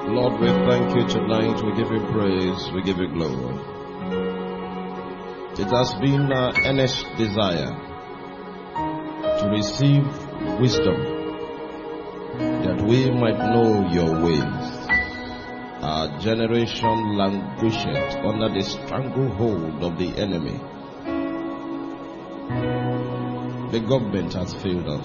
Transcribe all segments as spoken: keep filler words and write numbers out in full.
Lord, we thank you tonight. We give you praise. We give you glory. It has been our earnest desire to receive wisdom that we might know your ways. Our generation languisheth under the stranglehold of the enemy. The government has failed us.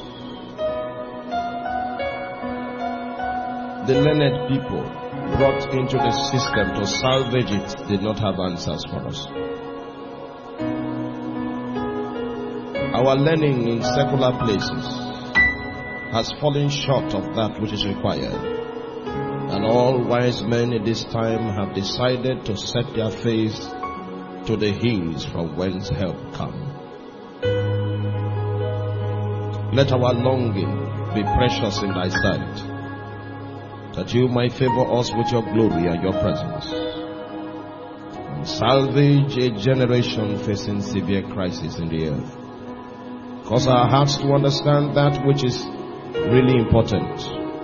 The learned people brought into the system to salvage it did not have answers for us. Our learning in secular places has fallen short of that which is required. And all wise men in this time have decided to set their face to the hills from whence help comes. Let our longing be precious in thy sight, that you might favor us with your glory and your presence, and salvage a generation facing severe crisis in the earth. Cause our hearts to understand that which is really important,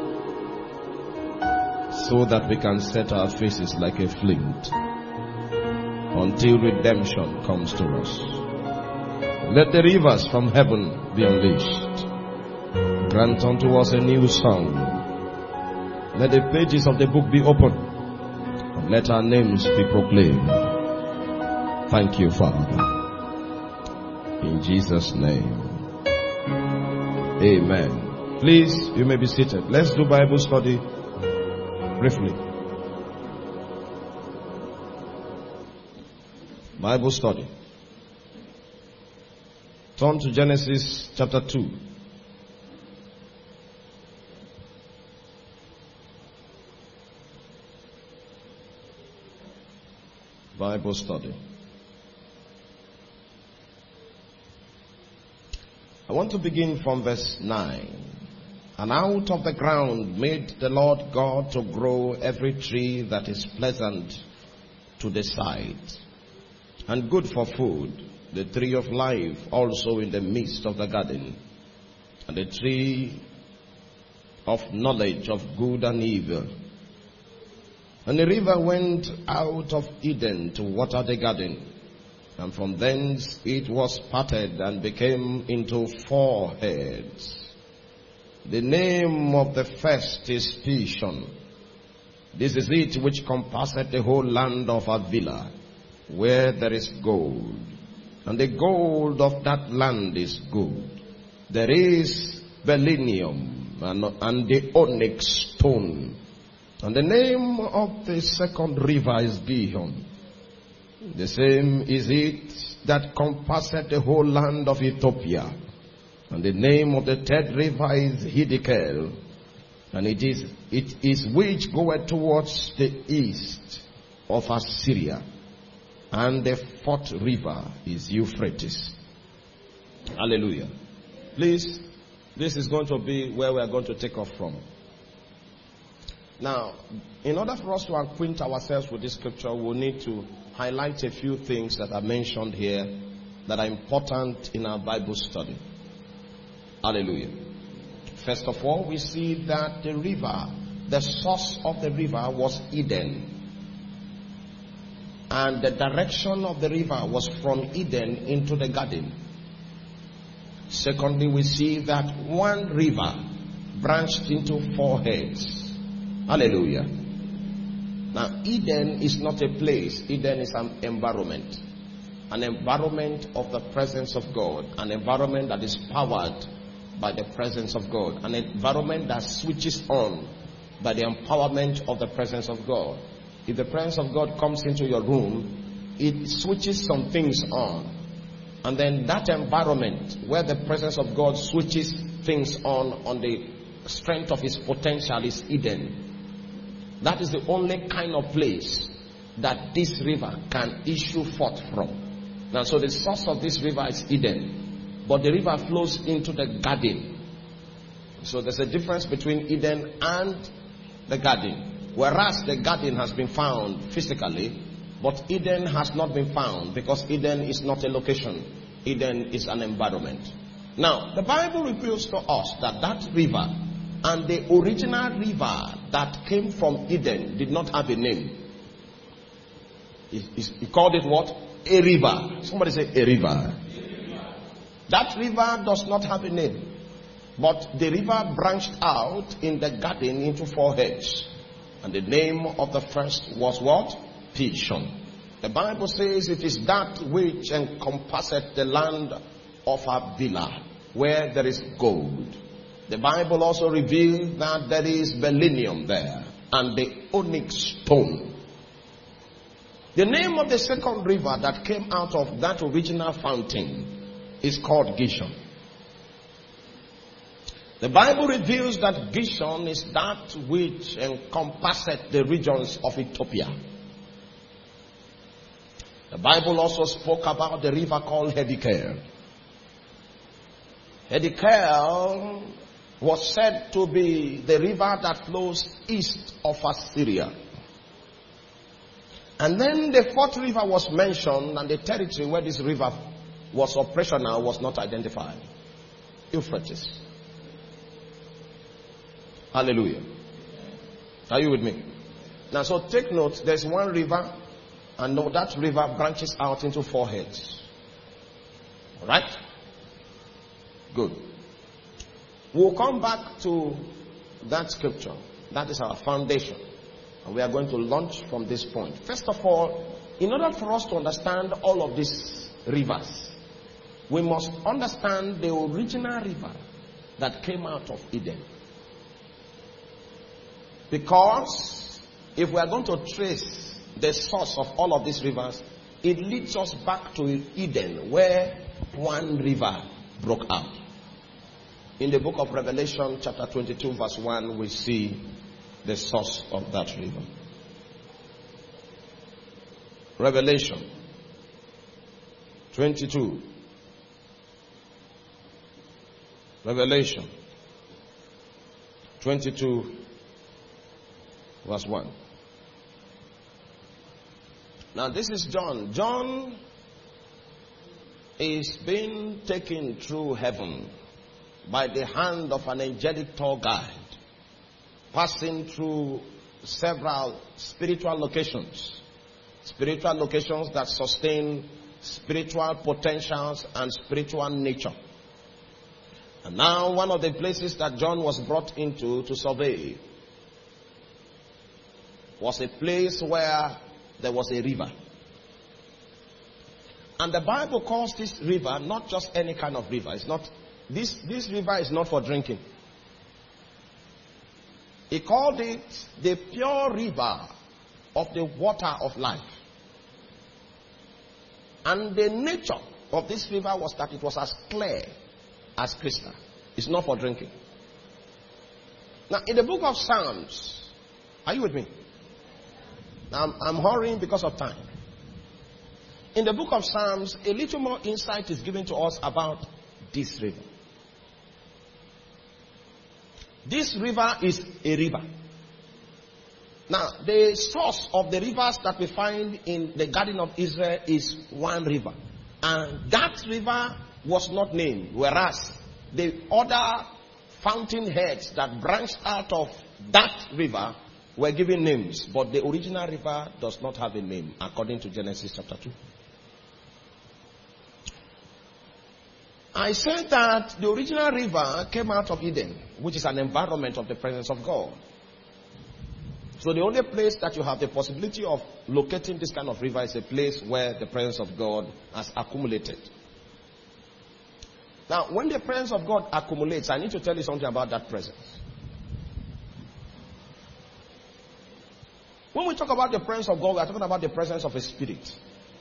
so that we can set our faces like a flint until redemption comes to us. Let the rivers from heaven be unleashed. Grant unto us a new song. Let the pages of the book be opened, and let our names be proclaimed. Thank you, Father. In Jesus' name. Amen. Please, you may be seated. Let's do Bible study briefly. Bible study. Turn to Genesis chapter two. Bible study. I want to begin from verse nine. And out of the ground made the Lord God to grow every tree that is pleasant to the sight, and good for food, the tree of life also in the midst of the garden, and the tree of knowledge of good and evil. And the river went out of Eden to water the garden, and from thence it was parted and became into four heads. The name of the first is Pishon. This is it which compasseth the whole land of Havilah, where there is gold. And the gold of that land is good. There is Belenium and, and the onyx stone. And the name of the second river is Gihon. The same is it that compasseth the whole land of Ethiopia. And the name of the third river is Hiddekel. And it is it is which goeth towards the east of Assyria. And the fourth river is Euphrates. Hallelujah. Please, this is going to be where we are going to take off from. Now, in order for us to acquaint ourselves with this scripture, we'll need to highlight a few things that are mentioned here that are important in our Bible study. Hallelujah. First of all, we see that the river, the source of the river was Eden. And the direction of the river was from Eden into the garden. Secondly, we see that one river branched into four heads. Hallelujah. Now, Eden is not a place. Eden is an environment. An environment of the presence of God. An environment that is powered by the presence of God. An environment that switches on by the empowerment of the presence of God. If the presence of God comes into your room, it switches some things on. And then that environment where the presence of God switches things on on the strength of his potential is Eden. That is the only kind of place that this river can issue forth from. Now, so the source of this river is Eden. But the river flows into the garden. So there's a difference between Eden and the garden. Whereas the garden has been found physically, but Eden has not been found, because Eden is not a location. Eden is an environment. Now, the Bible reveals to us that that river And the original river that came from Eden did not have a name. He, he, he called it what? A river. Somebody say a river. That river does not have a name. But the river branched out in the garden into four heads. And the name of the first was what? Pishon. The Bible says it is that which encompasseth the land of Havilah, where there is gold. The Bible also reveals that there is selenium there, and the onyx stone. The name of the second river that came out of that original fountain is called Gishon. The Bible reveals that Gishon is that which encompasseth the regions of Ethiopia. The Bible also spoke about the river called Hiddekel. Hiddekel was said to be the river that flows east of Assyria. And then the fourth river was mentioned, and the territory where this river was operational was not identified. Euphrates. Hallelujah. Are you with me? Now, so take note, there's one river, and that river branches out into four heads. Alright? Good. We'll come back to that scripture. That is our foundation. And we are going to launch from this point. First of all, in order for us to understand all of these rivers, we must understand the original river that came out of Eden. Because if we are going to trace the source of all of these rivers, it leads us back to Eden, where one river broke out. In the book of Revelation, chapter twenty-two, verse one, we see the source of that river. Revelation twenty-two. Revelation twenty-two, verse one. Now this is John. John is being taken through heaven by the hand of an angelic tour guide, passing through several spiritual locations. Spiritual locations that sustain spiritual potentials and spiritual nature. And now one of the places that John was brought into to survey was a place where there was a river. And the Bible calls this river not just any kind of river. It's not this this river is not for drinking. He called it the pure river of the water of life. And the nature of this river was that it was as clear as crystal. It's not for drinking. Now in the book of Psalms, are you with me? Now I'm, I'm hurrying because of time. In the book of Psalms, a little more insight is given to us about this river. This river is a river. Now, the source of the rivers that we find in the Garden of Israel is one river. And that river was not named, whereas the other fountain heads that branched out of that river were given names. But the original river does not have a name, according to Genesis chapter two. I said that the original river came out of Eden, which is an environment of the presence of God. So the only place that you have the possibility of locating this kind of river is a place where the presence of God has accumulated. Now, when the presence of God accumulates, I need to tell you something about that presence. When we talk about the presence of God, we are talking about the presence of a spirit.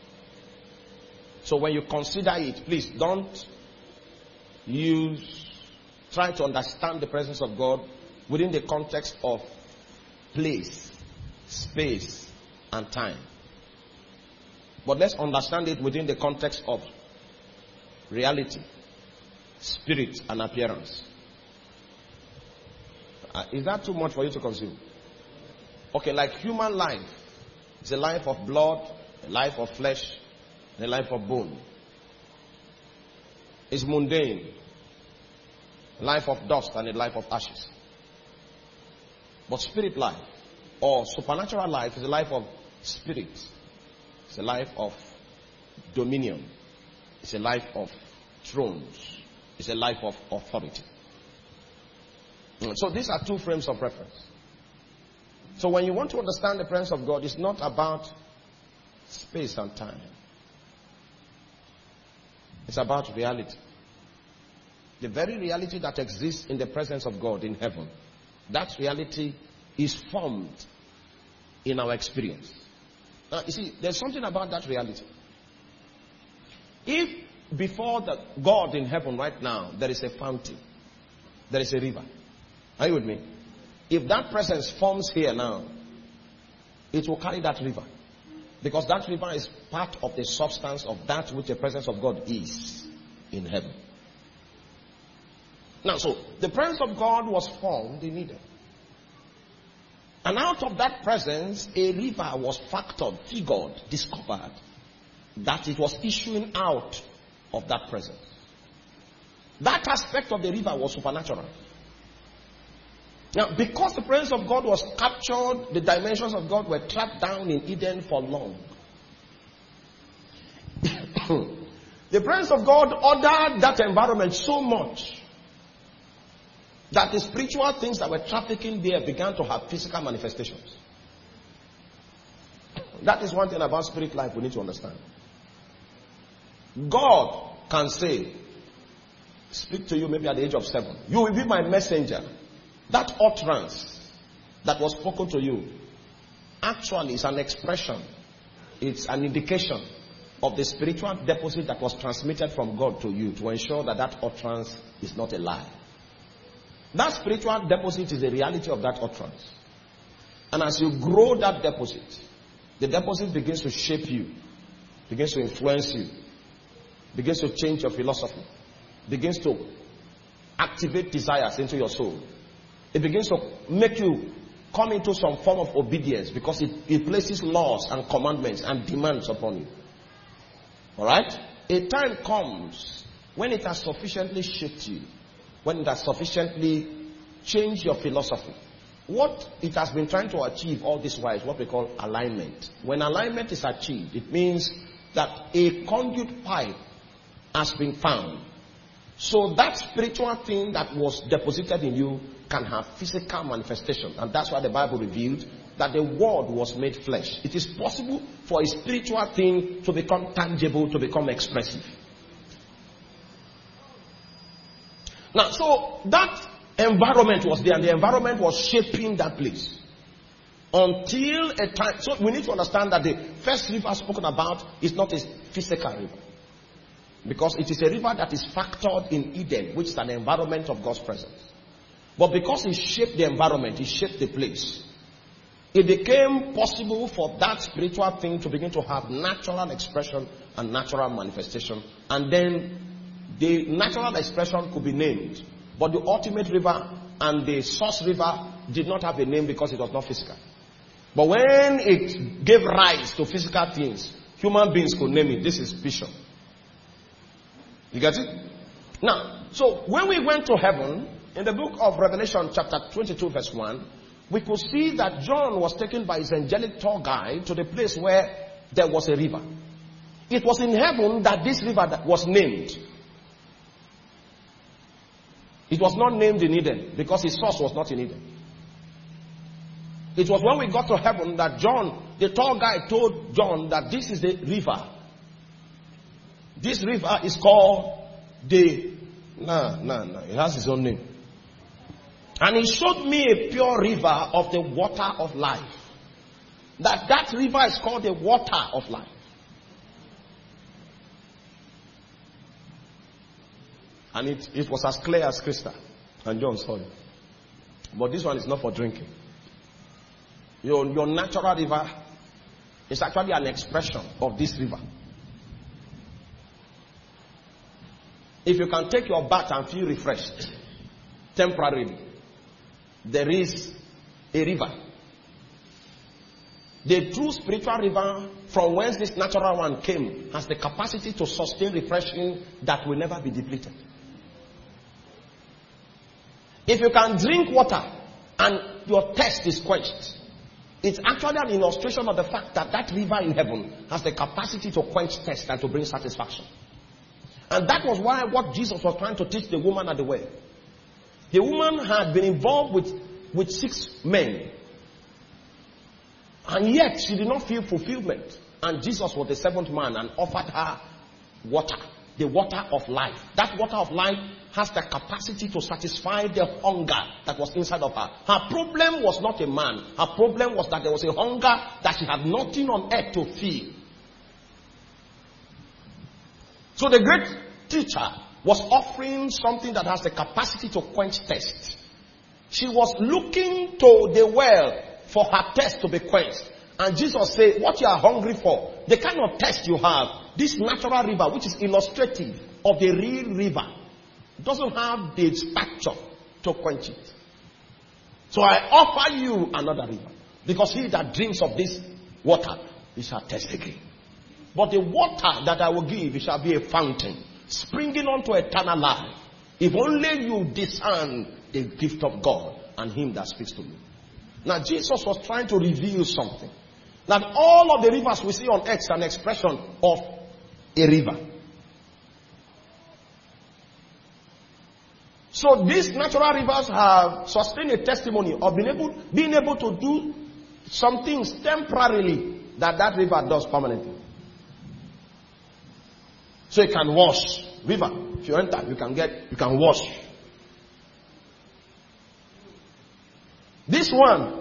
So when you consider it, please don't use, try to understand the presence of God within the context of place, space, and time. But let's understand it within the context of reality, spirit, and appearance. Uh, is that too much for you to consume? Okay, like human life. It's a life of blood, a life of flesh, and a life of bone. It's mundane. A life of dust and a life of ashes. But spirit life or supernatural life is a life of spirit. It's a life of dominion. It's a life of thrones. It's a life of authority. So these are two frames of reference. So when you want to understand the presence of God, it's not about space and time. It's about reality. The very reality that exists in the presence of God in heaven, that reality is formed in our experience. Now, you see, there's something about that reality. If before the God in heaven right now, there is a fountain, there is a river. Are you with me? If that presence forms here now, it will carry that river. Because that river is part of the substance of that which the presence of God is in heaven. Now, so the presence of God was formed in Eden. And out of that presence, a river was factored, figured, discovered, that it was issuing out of that presence. That aspect of the river was supernatural. Now, because the presence of God was captured, the dimensions of God were trapped down in Eden for long. The presence of God ordered that environment so much that the spiritual things that were trafficking there began to have physical manifestations. That is one thing about spirit life we need to understand. God can say, speak to you maybe at the age of seven. You will be my messenger. That utterance that was spoken to you actually is an expression. It's an indication of the spiritual deposit that was transmitted from God to you to ensure that that utterance is not a lie. That spiritual deposit is the reality of that utterance. And as you grow that deposit, the deposit begins to shape you, begins to influence you, begins to change your philosophy, begins to activate desires into your soul. It begins to make you come into some form of obedience because it, it places laws and commandments and demands upon you. Alright? A time comes when it has sufficiently shaped you, when it has sufficiently changed your philosophy. What it has been trying to achieve all this while is what we call alignment. When alignment is achieved, it means that a conduit pipe has been found. So that spiritual thing that was deposited in you can have physical manifestation. And that's why the Bible revealed that the word was made flesh. It is possible for a spiritual thing to become tangible, to become expressive. Now, so that environment was there, and the environment was shaping that place. Until a time, so we need to understand that the first river spoken about is not a physical river. Because it is a river that is factored in Eden, which is an environment of God's presence. But because it shaped the environment, it shaped the place, it became possible for that spiritual thing to begin to have natural expression and natural manifestation. And then the natural expression could be named. But the ultimate river and the source river did not have a name because it was not physical. But when it gave rise to physical things, human beings could name it. This is vision. You get it? Now, so when we went to heaven, in the book of Revelation chapter twenty-two verse one, we could see that John was taken by his angelic tour guide to the place where there was a river. It was in heaven that this river that was named. It was not named in Eden because its source was not in Eden. It was when we got to heaven that John, the tour guide, told John that this is the river. This river is called the... No, no, no. It has its own name. And he showed me a pure river of the water of life. That that river is called the water of life. And it, it was as clear as crystal. And John saw it. But this one is not for drinking. Your, your natural river is actually an expression of this river. If you can take your bath and feel refreshed temporarily, there is a river. The true spiritual river from whence this natural one came has the capacity to sustain refreshing that will never be depleted. If you can drink water and your thirst is quenched. It's actually an illustration of the fact that that river in heaven has the capacity to quench thirst and to bring satisfaction. And that was why what Jesus was trying to teach the woman at the well. The woman had been involved with, with six men. And yet she did not feel fulfillment. And Jesus was the seventh man and offered her water. The water of life. That water of life has the capacity to satisfy the hunger that was inside of her. Her problem was not a man. Her problem was that there was a hunger that she had nothing on earth to feel. So the great teacher was offering something that has the capacity to quench thirst. She was looking to the well for her thirst to be quenched. And Jesus said, what you are hungry for, the kind of thirst you have, this natural river, which is illustrative of the real river, doesn't have the stature to quench it. So I offer you another river. Because he that drinks of this water, he shall thirst again. But the water that I will give, it shall be a fountain, springing unto eternal life. If only you discern the gift of God and him that speaks to you. Now Jesus was trying to reveal something. That all of the rivers we see on earth are an expression of a river. So these natural rivers have sustained a testimony of being able, being able to do some things temporarily that that river does permanently. So you can wash. River, if you enter, you can get, you can wash. This one.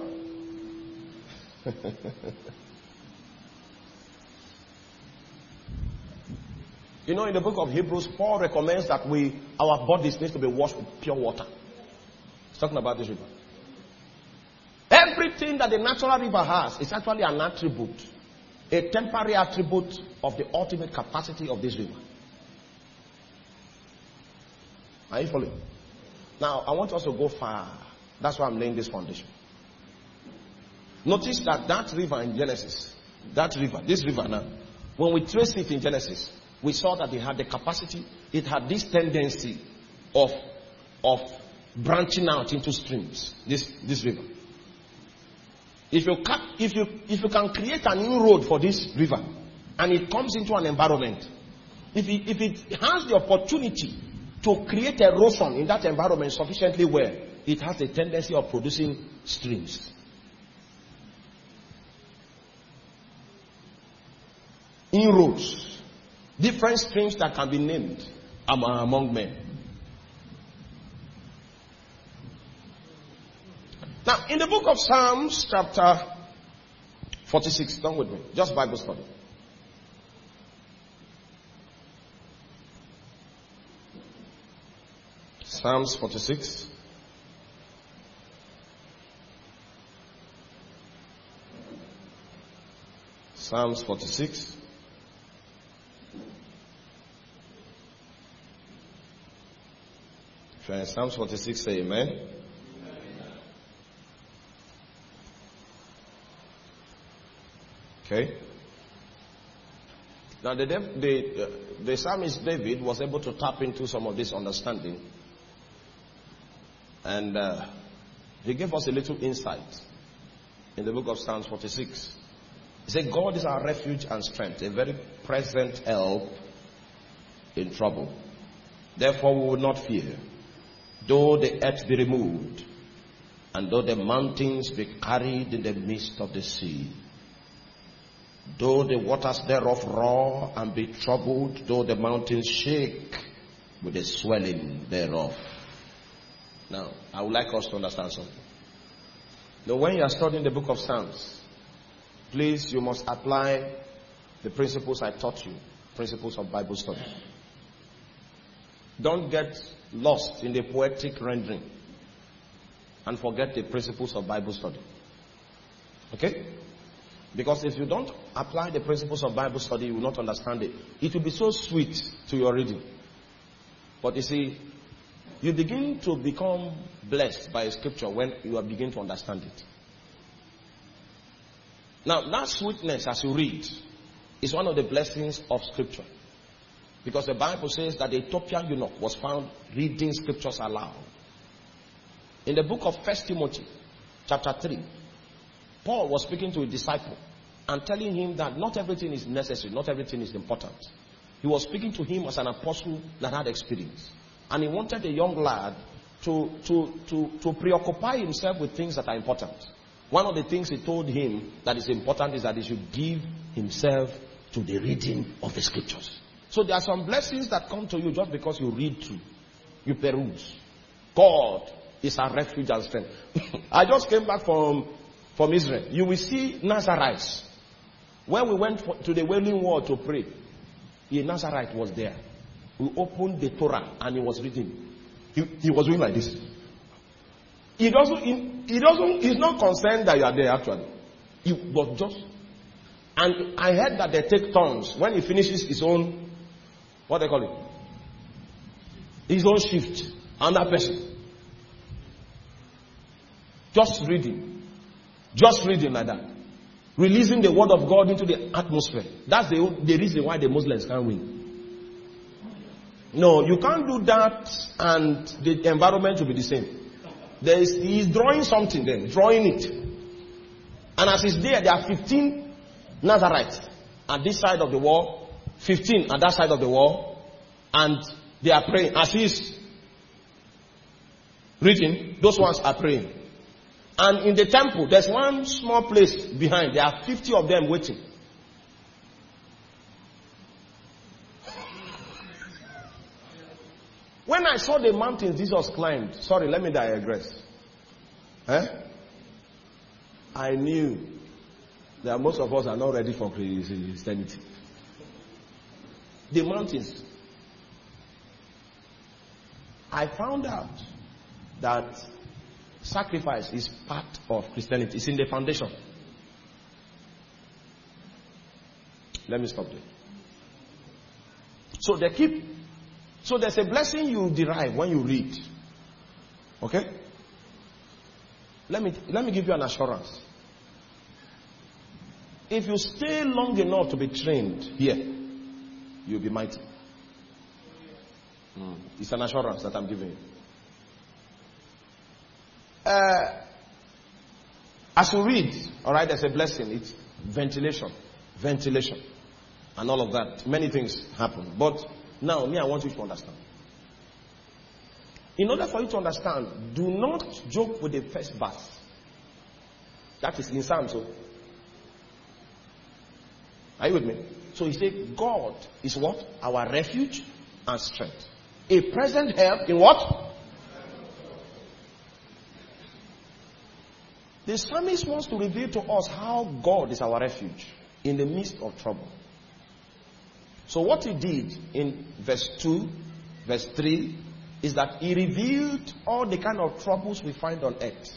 You know, in the book of Hebrews, Paul recommends that we, our bodies need to be washed with pure water. He's talking about this river. Everything that the natural river has is actually an attribute, a temporary attribute of the ultimate capacity of this river. Are you following? Now, I want us to go far. That's why I'm laying this foundation. Notice that that river in Genesis, that river, this river now, when we trace it in Genesis, we saw that it had the capacity, it had this tendency of, of branching out into streams, this, this river. If you, can, if, you, if you can create an inroad for this river, and it comes into an environment, if it, if it has the opportunity to create erosion in that environment sufficiently well, it has the tendency of producing streams. Inroads. Different streams that can be named among men. Now, in the book of Psalms, chapter forty-six, come with me, just Bible study. Psalms forty-six. Psalms forty-six. Psalms forty-six, say amen. Amen. Okay. Now the the, uh, the psalmist David was able to tap into some of this understanding, and uh, he gave us a little insight in the book of Psalms forty-six. He said, God is our refuge and strength, a very present help in trouble. Therefore we will not fear, though the earth be removed, and though the mountains be carried in the midst of the sea, though the waters thereof roar and be troubled, though the mountains shake with the swelling thereof. Now, I would like us to understand something. Now, when you are studying the book of Psalms, please, you must apply the principles I taught you, principles of Bible study. Don't get lost in the poetic rendering and forget the principles of Bible study. Okay? Because if you don't apply the principles of Bible study, you will not understand it. It will be so sweet to your reading. But you see, you begin to become blessed by a scripture when you begin to understand it. Now, that sweetness as you read is one of the blessings of scripture. Because the Bible says that the Ethiopian eunuch was found reading scriptures aloud. In the book of First Timothy, chapter three, Paul was speaking to a disciple and telling him that not everything is necessary, not everything is important. He was speaking to him as an apostle that had experience. And he wanted a young lad to, to, to, to preoccupy himself with things that are important. One of the things he told him that is important is that he should give himself to the reading of the scriptures. So there are some blessings that come to you just because you read through, you peruse. God is our refuge and strength. I just came back from, from Israel. You will see Nazarites. When we went for, to the Wailing Wall to pray, a Nazarite was there. We opened the Torah and he was reading. He, he was doing like this. He doesn't, he, he doesn't, he's not concerned that you are there actually. He was just, and I heard that they take turns when he finishes his own, what they call it? His own shift. Another person. Just reading. Just reading like that. Releasing the word of God into the atmosphere. That's the, the reason why the Muslims can't win. No, you can't do that and the environment will be the same. There is, he is drawing something then, drawing it. And as he's there, there are fifteen Nazarites at this side of the wall, fifteen at that side of the wall, and they are praying. As he's reading, those ones are praying. And in the temple, there's one small place behind. There are fifty of them waiting. When I saw the mountains Jesus climbed, sorry, let me digress. Eh? I knew that most of us are not ready for Christianity. The mountains. I found out that sacrifice is part of Christianity. It's in the foundation. Let me stop there. So they keep. So there's a blessing you derive when you read. Okay? Let me let me give you an assurance. If you stay long enough to be trained here, you'll be mighty. Mm. It's an assurance that I'm giving you. Uh, as you read, all right, there's a blessing. It's ventilation, ventilation, and all of that. Many things happen. But now, me, I want you to understand. In order for you to understand, do not joke with the first verse. That is in Psalms. So. Are you with me? So he said, God is what? Our refuge and strength. A present help in what? The psalmist wants to reveal to us how God is our refuge in the midst of trouble. So what he did in verse two, verse three, is that he revealed all the kind of troubles we find on earth.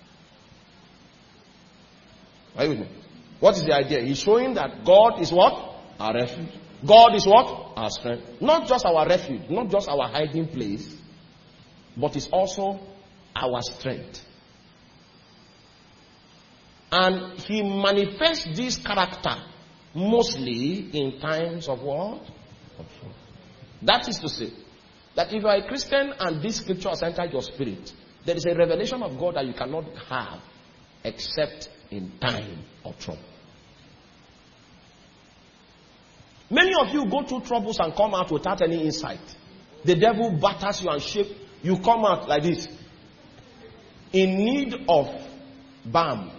Are you with me? What is the idea? He's showing that God is what? Our refuge. God is what? Our strength. Not just our refuge, not just our hiding place, but it's also our strength. And he manifests this character mostly in times of what? That is to say, that if you are a Christian and this scripture has entered your spirit, there is a revelation of God that you cannot have except in time of trouble. Many of you go through troubles and come out without any insight. The devil batters you and shakes. You come out like this, in need of balm.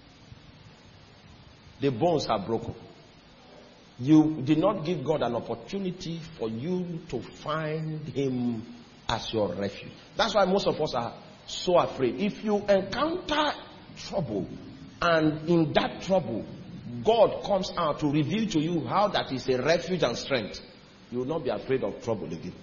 The bones are broken. You did not give God an opportunity for you to find him as your refuge. That's why most of us are so afraid. If you encounter trouble, and in that trouble, God comes out to reveal to you how that is a refuge and strength, you will not be afraid of trouble again.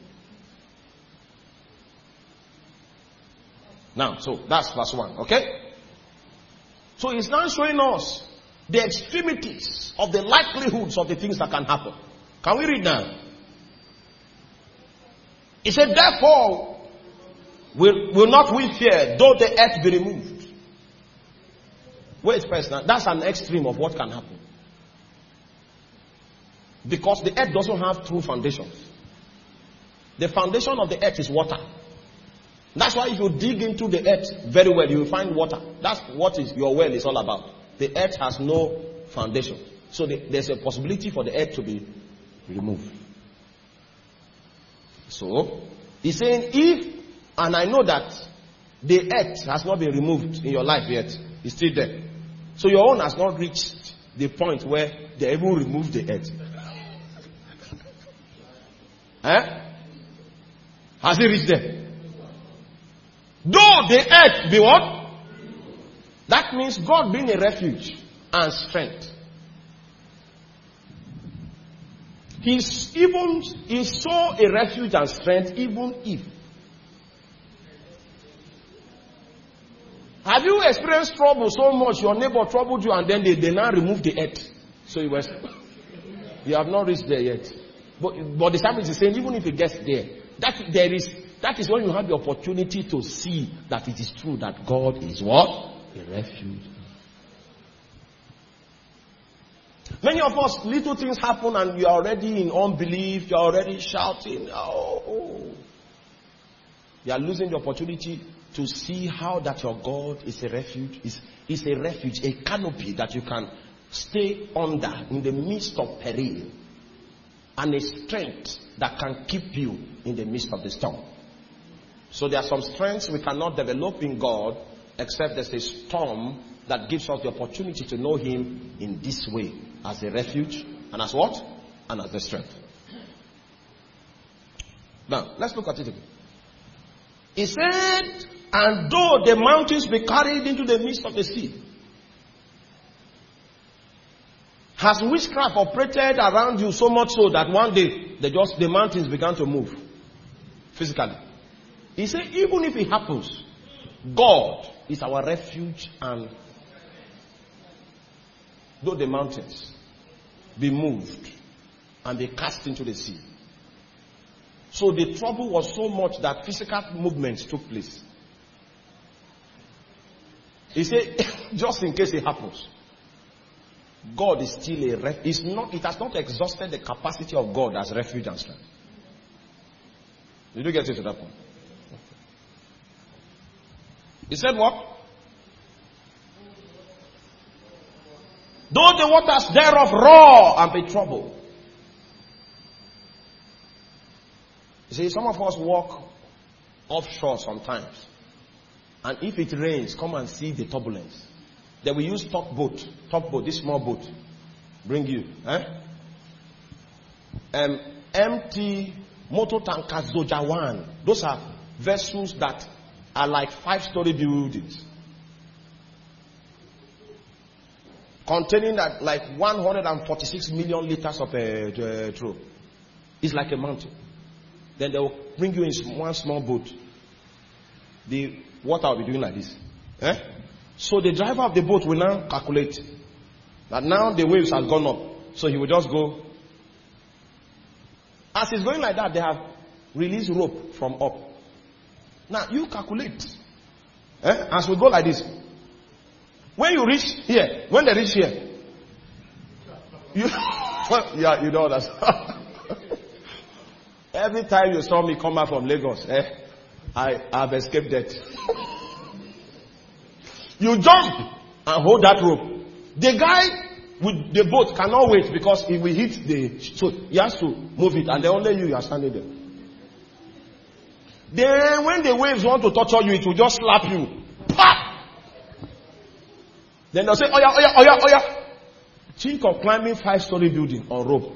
Now, so that's verse one, okay? So he's now showing us the extremities of the likelihoods of the things that can happen. Can we read now? He said, therefore, will, will not we fear, though the earth be removed. Wait first now. That's an extreme of what can happen. Because the earth doesn't have true foundations. The foundation of the earth is water. That's why if you dig into the earth very well, you will find water. That's what is your well is all about. The earth has no foundation. So the, there's a possibility for the earth to be removed. So, he's saying if, and I know that the earth has not been removed in your life yet, it's still there. So your own has not reached the point where they even remove the earth. Eh? Has it reached there? Though the earth be what? That means God being a refuge and strength. He's even he saw a refuge and strength even if. Have you experienced trouble so much your neighbor troubled you and then they, they now remove the earth? So you were you have not reached there yet. But but the psalmist is saying even if it gets there, that there is that is when you have the opportunity to see that it is true that God is what? A refuge. Many of us, little things happen and we are already in unbelief, you are already shouting, oh. You are losing the opportunity to see how that your God is a refuge, is, is a refuge, a canopy that you can stay under in the midst of peril, and a strength that can keep you in the midst of the storm. So there are some strengths we cannot develop in God except there's a storm that gives us the opportunity to know Him in this way, as a refuge, and as what? And as the strength. Now, let's look at it again. He said, and though the mountains be carried into the midst of the sea, has witchcraft operated around you so much so that one day they just the mountains began to move physically? He said, even if it happens, God is our refuge, and though the mountains be moved and be cast into the sea. So the trouble was so much that physical movements took place. He said, just in case it happens, God is still a refuge. It's not, it has not exhausted the capacity of God as refuge and strength. Did you get it to that point? He said what? Though the waters thereof roar and be troubled. You see, some of us walk offshore sometimes. And if it rains, come and see the turbulence. Then we use top boat. Top boat, this small boat. Bring you. Eh? Um, empty motor tanker Zoja one. Those are vessels that are like five-story buildings. Containing that like one hundred forty-six million liters of petrol. It's like a mountain. Then they will bring you in one small boat. The water will be doing like this. Eh? So the driver of the boat will now calculate that now the waves have gone up. So he will just go. As he's going like that, they have released rope from up. Now you calculate. Eh? As we go like this. When you reach here, when they reach here, you, yeah, you know that. Every time you saw me come back from Lagos, eh, I have escaped death. You jump and hold that rope. The guy with the boat cannot wait because he will hit the, so he has to move it, and then only you, you are standing there. Then when the waves want to torture you, it will just slap you. Pah! Then they'll say, oh yeah, oh yeah, oh yeah, oh yeah. Think of climbing five-story building on rope.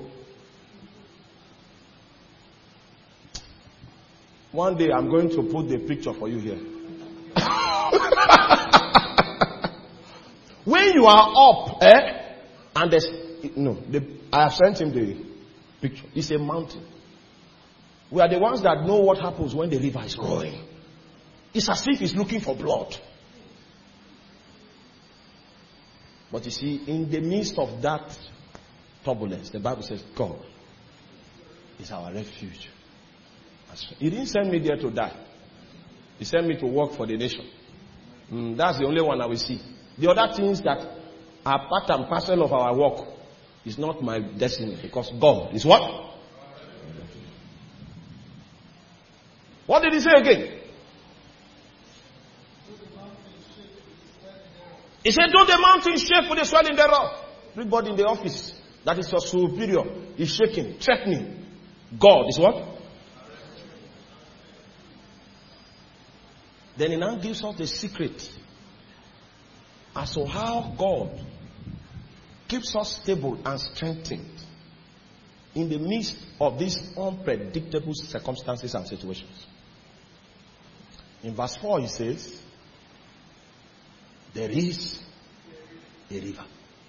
One day I'm going to put the picture for you here. When you are up, eh? And there's, no, the, I have sent him the picture. It's a mountain. We are the ones that know what happens when the river is roaring. It's as if it's looking for blood. But you see, in the midst of that turbulence, the Bible says, God is our refuge. He didn't send me there to die. He sent me to work for the nation. Mm, that's the only one I will see. The other things that are part and parcel of our work is not my destiny, because God is what? What did he say again? He said, though the mountain shake with the swelling thereof. Everybody in the office, that is your superior, is shaking, threatening. God is what? Then he now gives us the secret as to how God keeps us stable and strengthened in the midst of these unpredictable circumstances and situations. In verse four he says, there is a river.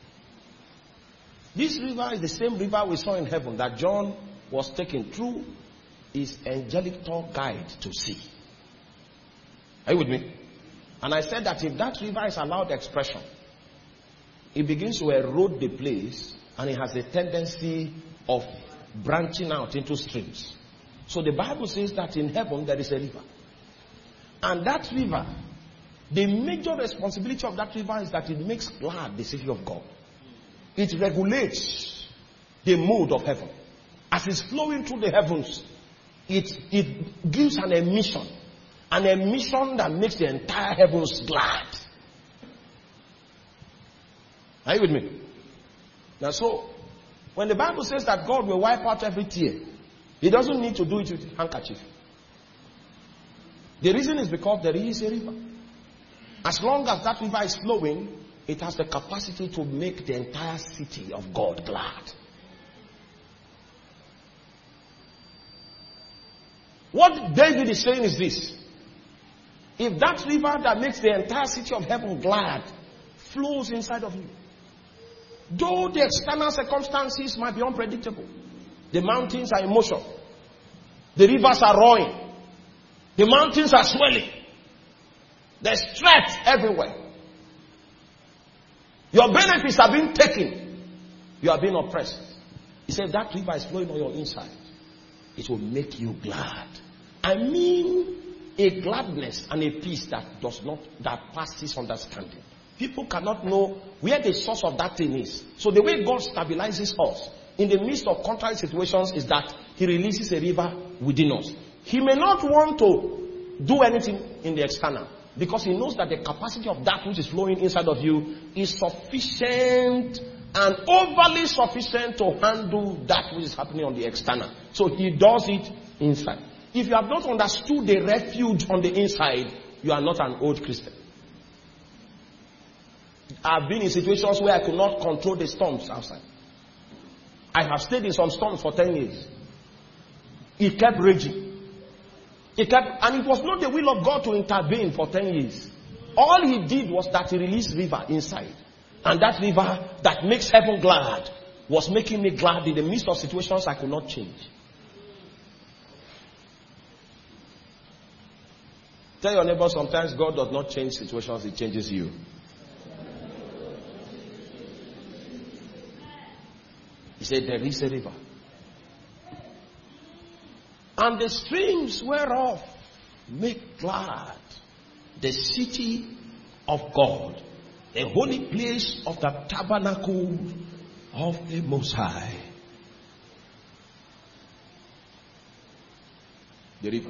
This river is the same river we saw in heaven that John was taken through his angelic tour guide to see. Are you with me? And I said that if that river is allowed expression, it begins to erode the place and it has a tendency of branching out into streams. So the Bible says that in heaven there is a river. And that river, the major responsibility of that river is that it makes glad the city of God. It regulates the mood of heaven. As it's flowing through the heavens, it, it gives an emission. An emission that makes the entire heavens glad. Are you with me? Now so, when the Bible says that God will wipe out every tear, He doesn't need to do it with a handkerchief. The reason is because there is a river. As long as that river is flowing, it has the capacity to make the entire city of God glad. What David is saying is this. If that river that makes the entire city of heaven glad flows inside of you, though the external circumstances might be unpredictable, the mountains are in motion, the rivers are roaring, the mountains are swelling, there's threat everywhere, your benefits are being taken, you are being oppressed. He said that river is flowing on your inside. It will make you glad. I mean a gladness and a peace that does not, that passes understanding. People cannot know where the source of that thing is. So the way God stabilizes us in the midst of contrary situations is that He releases a river within us. He may not want to do anything in the external because He knows that the capacity of that which is flowing inside of you is sufficient and overly sufficient to handle that which is happening on the external. So He does it inside. If you have not understood the refuge on the inside, you are not an old Christian. I've been in situations where I could not control the storms outside. I have stayed in some storms for ten years. It kept raging. It kept, and it was not the will of God to intervene for ten years. All He did was that He released river inside. And that river that makes heaven glad was making me glad in the midst of situations I could not change. Tell your neighbor, sometimes God does not change situations, He changes you. He said there is a river. And the streams whereof make glad the city of God, the holy place of the tabernacle of the Most High. The river.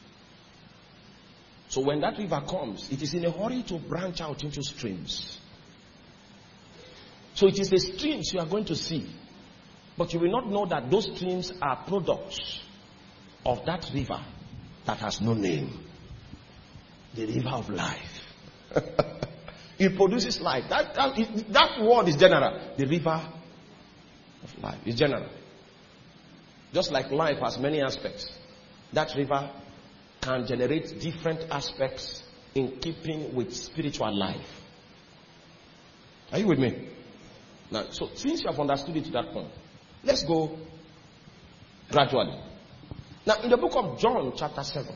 So when that river comes, it is in a hurry to branch out into streams. So it is the streams you are going to see. But you will not know that those streams are products of that river that has no name. The river of life. It produces life. That, that, it, that word is general. The river of life is general. Just like life has many aspects. That river can generate different aspects in keeping with spiritual life. Are you with me? Now, so since you have understood it to that point, let's go gradually. Now, in the book of John, chapter seven,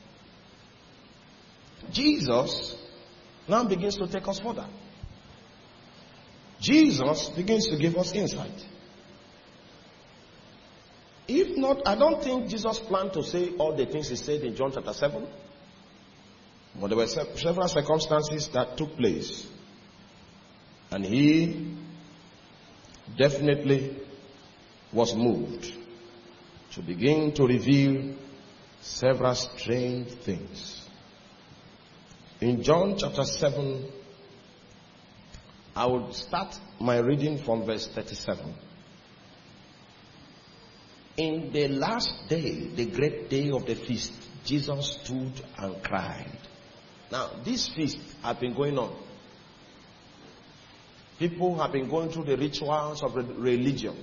Jesus now begins to take us further. Jesus begins to give us insight. If not, I don't think Jesus planned to say all the things He said in John chapter seven. But there were several circumstances that took place. And He definitely was moved to begin to reveal several strange things. In John chapter seven, I will start my reading from verse thirty-seven. In the last day, the great day of the feast, Jesus stood and cried. Now, this feast has been going on. People have been going through the rituals of religion.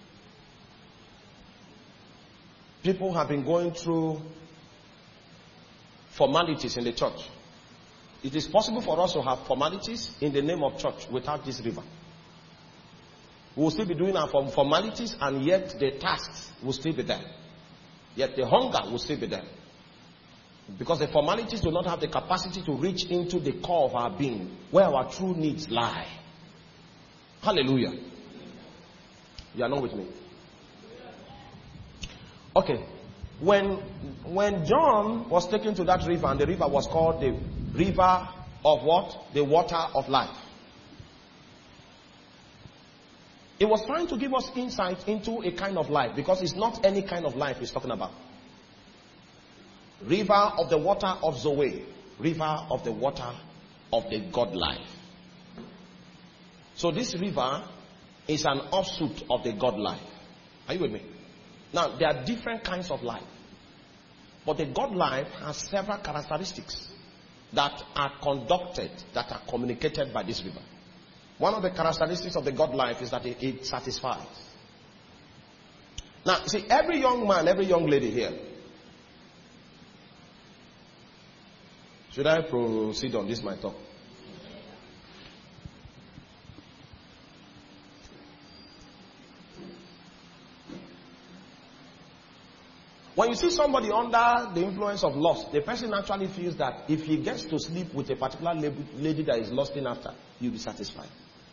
People have been going through formalities in the church. It is possible for us to have formalities in the name of church without this river. We will still be doing our formalities, and yet the tasks will still be there. Yet the hunger will still be there. Because the formalities do not have the capacity to reach into the core of our being, where our true needs lie. Hallelujah. You are not with me? Okay. When, when John was taken to that river, and the river was called the river of what? The water of life. It was trying to give us insight into a kind of life, because it's not any kind of life he's talking about. River of the water of Zoe. River of the water of the God life. So this river is an offshoot of the God life. Are you with me? Now, there are different kinds of life. But the God life has several characteristics that are conducted, that are communicated by this river. One of the characteristics of the God life is that it, it satisfies. Now, see, every young man, every young lady here. Should I proceed on this, my talk? When you see somebody under the influence of lust, the person actually feels that if he gets to sleep with a particular lady that is lusting after, you'll be satisfied.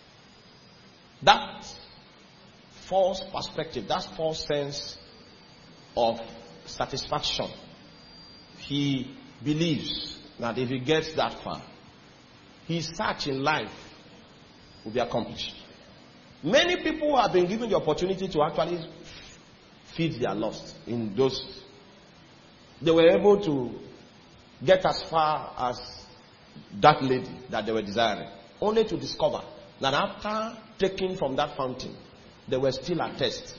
That false perspective, that false sense of satisfaction, he believes that if he gets that far, his search in life will be accomplished. Many people have been given the opportunity to actually feed their lust in those. They were able to get as far as that lady that they were desiring, only to discover that after taking from that fountain, they were still at test.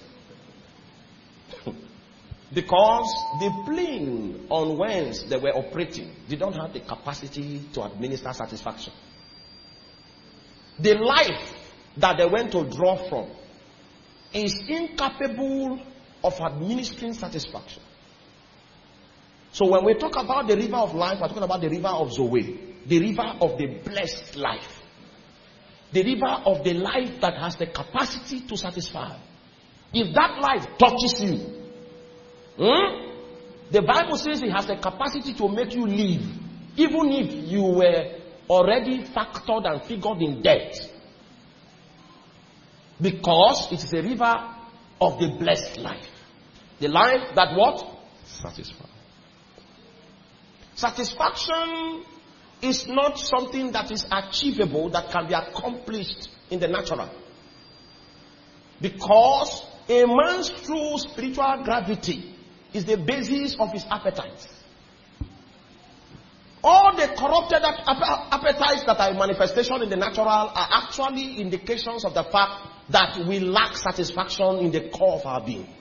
Because the plane on whence they were operating, they don't have the capacity to administer satisfaction. The life that they went to draw from is incapable of administering satisfaction. So when we talk about the river of life, we're talking about the river of Zoe, the river of the blessed life, the river of the life that has the capacity to satisfy. If that life touches you, hmm, the Bible says it has the capacity to make you live, even if you were already factored and figured in debt. Because it is a river of the blessed life. The life that what? Satisfies. Satisfaction is not something that is achievable, that can be accomplished in the natural. Because a man's true spiritual gravity is the basis of his appetites. All the corrupted appetites that are a manifestation in the natural are actually indications of the fact that we lack satisfaction in the core of our being.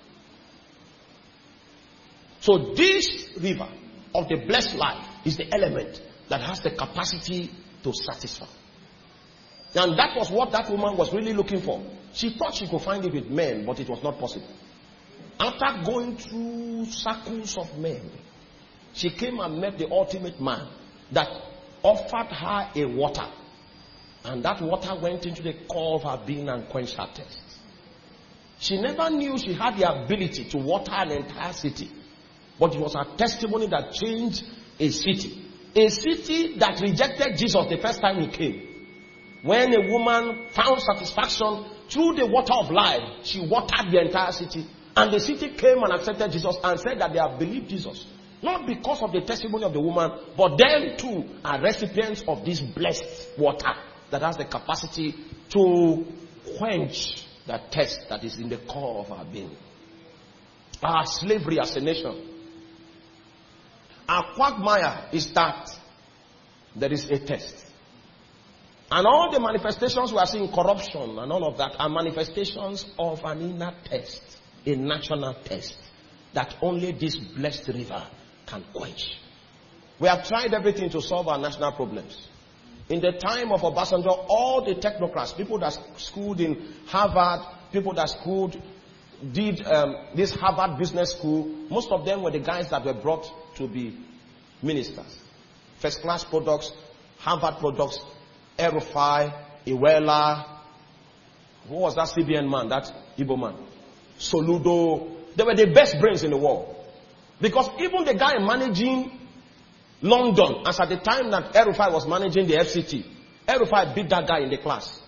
So this river of the blessed life is the element that has the capacity to satisfy. And that was what that woman was really looking for. She thought she could find it with men, but it was not possible. After going through circles of men, she came and met the ultimate man that offered her a water. And that water went into the core of her being and quenched her thirst. She never knew she had the ability to water an entire city. But it was her testimony that changed a city. A city that rejected Jesus the first time he came. When a woman found satisfaction through the water of life, she watered the entire city. And the city came and accepted Jesus and said that they have believed Jesus. Not because of the testimony of the woman, but them too are recipients of this blessed water that has the capacity to quench the thirst that is in the core of our being. Our slavery as a nation, our quagmire is that there is a test. And all the manifestations we are seeing, corruption and all of that, are manifestations of an inner test, a national test, that only this blessed river can quench. We have tried everything to solve our national problems. In the time of Obasanjo, all the technocrats, people that schooled in Harvard, people that schooled, did um, this Harvard Business School, most of them were the guys that were brought to be ministers. First class products, Harvard products, El-Rufai, Iweala, what was that C B N man, that Igbo man? Soludo. They were the best brains in the world. Because even the guy managing London, as at the time that El-Rufai was managing the F C T, El-Rufai beat that guy in the class.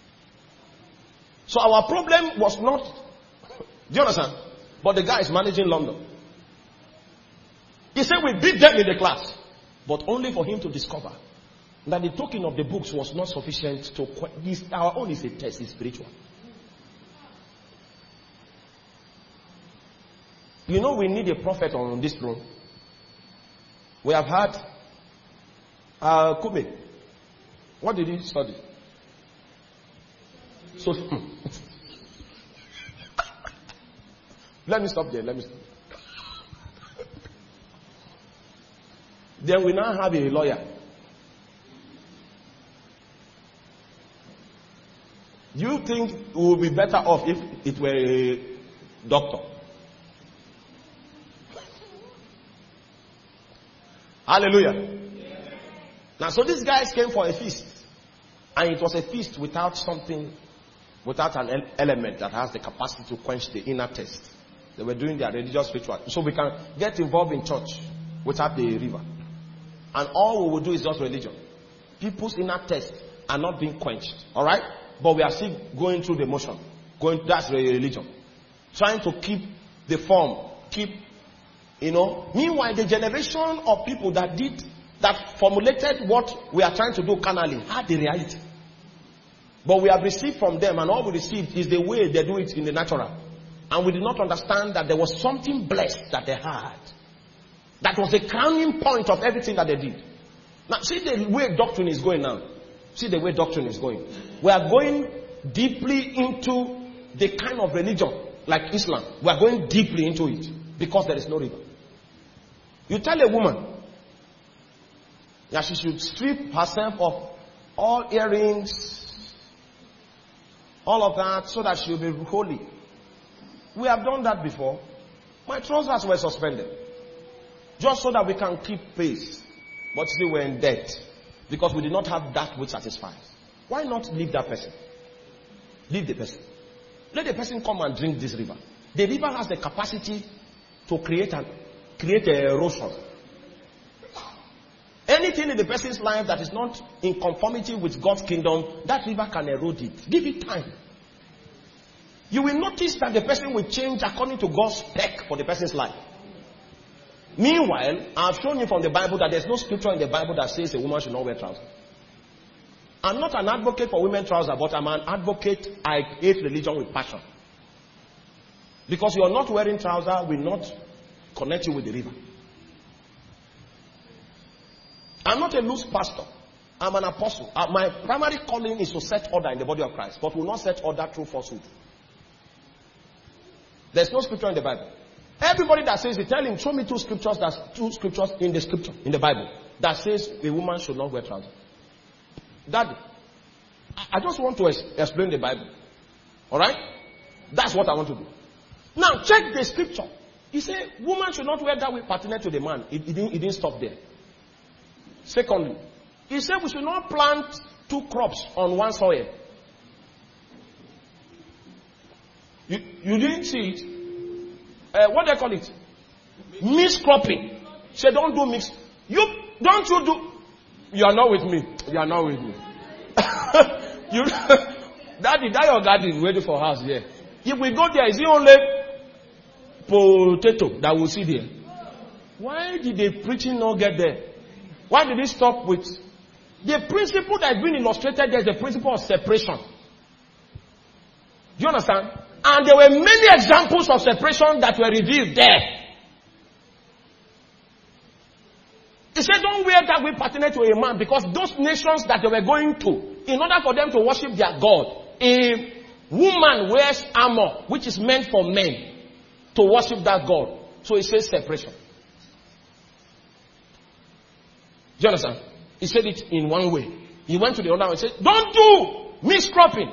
So our problem was not, do you understand? But the guy is managing London. He said we beat them in the class, but only for him to discover that the token of the books was not sufficient to, this, our own is a test, it's spiritual. You know we need a prophet on this throne. We have had uh, Kume. What did he study? So let me stop there. Let me stop. Then we now have a lawyer. Do you think we would be better off if it were a doctor? Hallelujah. Yeah. Now, so these guys came for a feast. And it was a feast without something, without an element that has the capacity to quench the inner test. They were doing their religious ritual. So we can get involved in church without the river. And all we will do is just religion. People's inner tests are not being quenched. Alright? But we are still going through the motion. Going, that's religion. Trying to keep the form. Keep, you know. Meanwhile, the generation of people that did, that formulated what we are trying to do carnally, had the reality. But we have received from them, and all we received is the way they do it in the natural. And we did not understand that there was something blessed that they had. That was the crowning point of everything that they did. Now, see the way doctrine is going now. See the way doctrine is going. We are going deeply into the kind of religion like Islam. We are going deeply into it because there is no river. You tell a woman that she should strip herself of all earrings, all of that, so that she will be holy. We have done that before. My trousers were suspended. Just so that we can keep pace. But still we're in debt. Because we did not have that which satisfies. Why not leave that person? Leave the person. Let the person come and drink this river. The river has the capacity to create an create a erosion. Anything in the person's life that is not in conformity with God's kingdom, that river can erode it. Give it time. You will notice that the person will change according to God's spec for the person's life. Meanwhile, I've shown you from the Bible that there's no scripture in the Bible that says a woman should not wear trousers. I'm not an advocate for women trousers, but I'm an advocate. I hate religion with passion. Because you're not wearing trousers will not connect you with the river. I'm not a loose pastor. I'm an apostle. Uh, my primary calling is to set order in the body of Christ, but will not set order through falsehood. There's no scripture in the Bible. Everybody that says it, tell him, show me two scriptures, that's two scriptures in the scripture, in the Bible, that says a woman should not wear trousers. Daddy, I just want to explain the Bible. Alright? That's what I want to do. Now, check the scripture. He said, woman should not wear that way pertinent to the man. It, it, didn't, it didn't stop there. Secondly, he said we should not plant two crops on one soil. You, you didn't see it? Uh, what do they call it? Mixed cropping. Say, don't do mix. You don't you do? You are not with me. You are not with me. you, Daddy, that your garden ready for house here. If we go there, is it only potato that we'll see there? Why did the preaching not get there? Why did it stop with the principle that has been illustrated? There's the principle of separation. Do you understand? And there were many examples of separation that were revealed there. He said, don't wear that way pertinent to a man, because those nations that they were going to, in order for them to worship their God, a woman wears armor, which is meant for men to worship that God. So it says separation. Do you understand? He said it in one way. He went to the other one and said, don't do mixed cropping.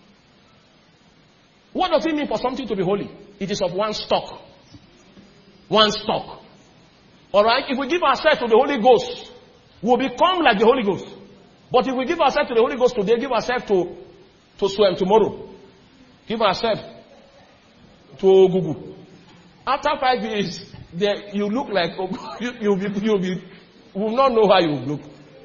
What does it mean for something to be holy? It is of one stock. One stock. Alright? If we give ourselves to the Holy Ghost, we'll become like the Holy Ghost. But if we give ourselves to the Holy Ghost today, give ourselves to, to swim tomorrow. Give ourselves to Gugu. After five years, there, you look like, you, you'll be, you'll be, you will not know how you look.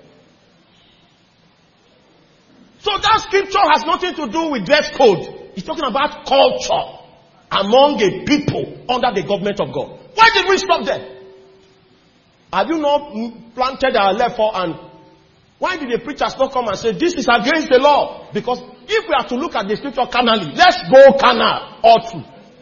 So that scripture has nothing to do with dress code. It's talking about culture among a people under the government of God. Why did we stop there? Have you not planted our left for and why did the preachers not come and say this is against the law? Because if we are to look at the scripture carnally, let's go carnal or true.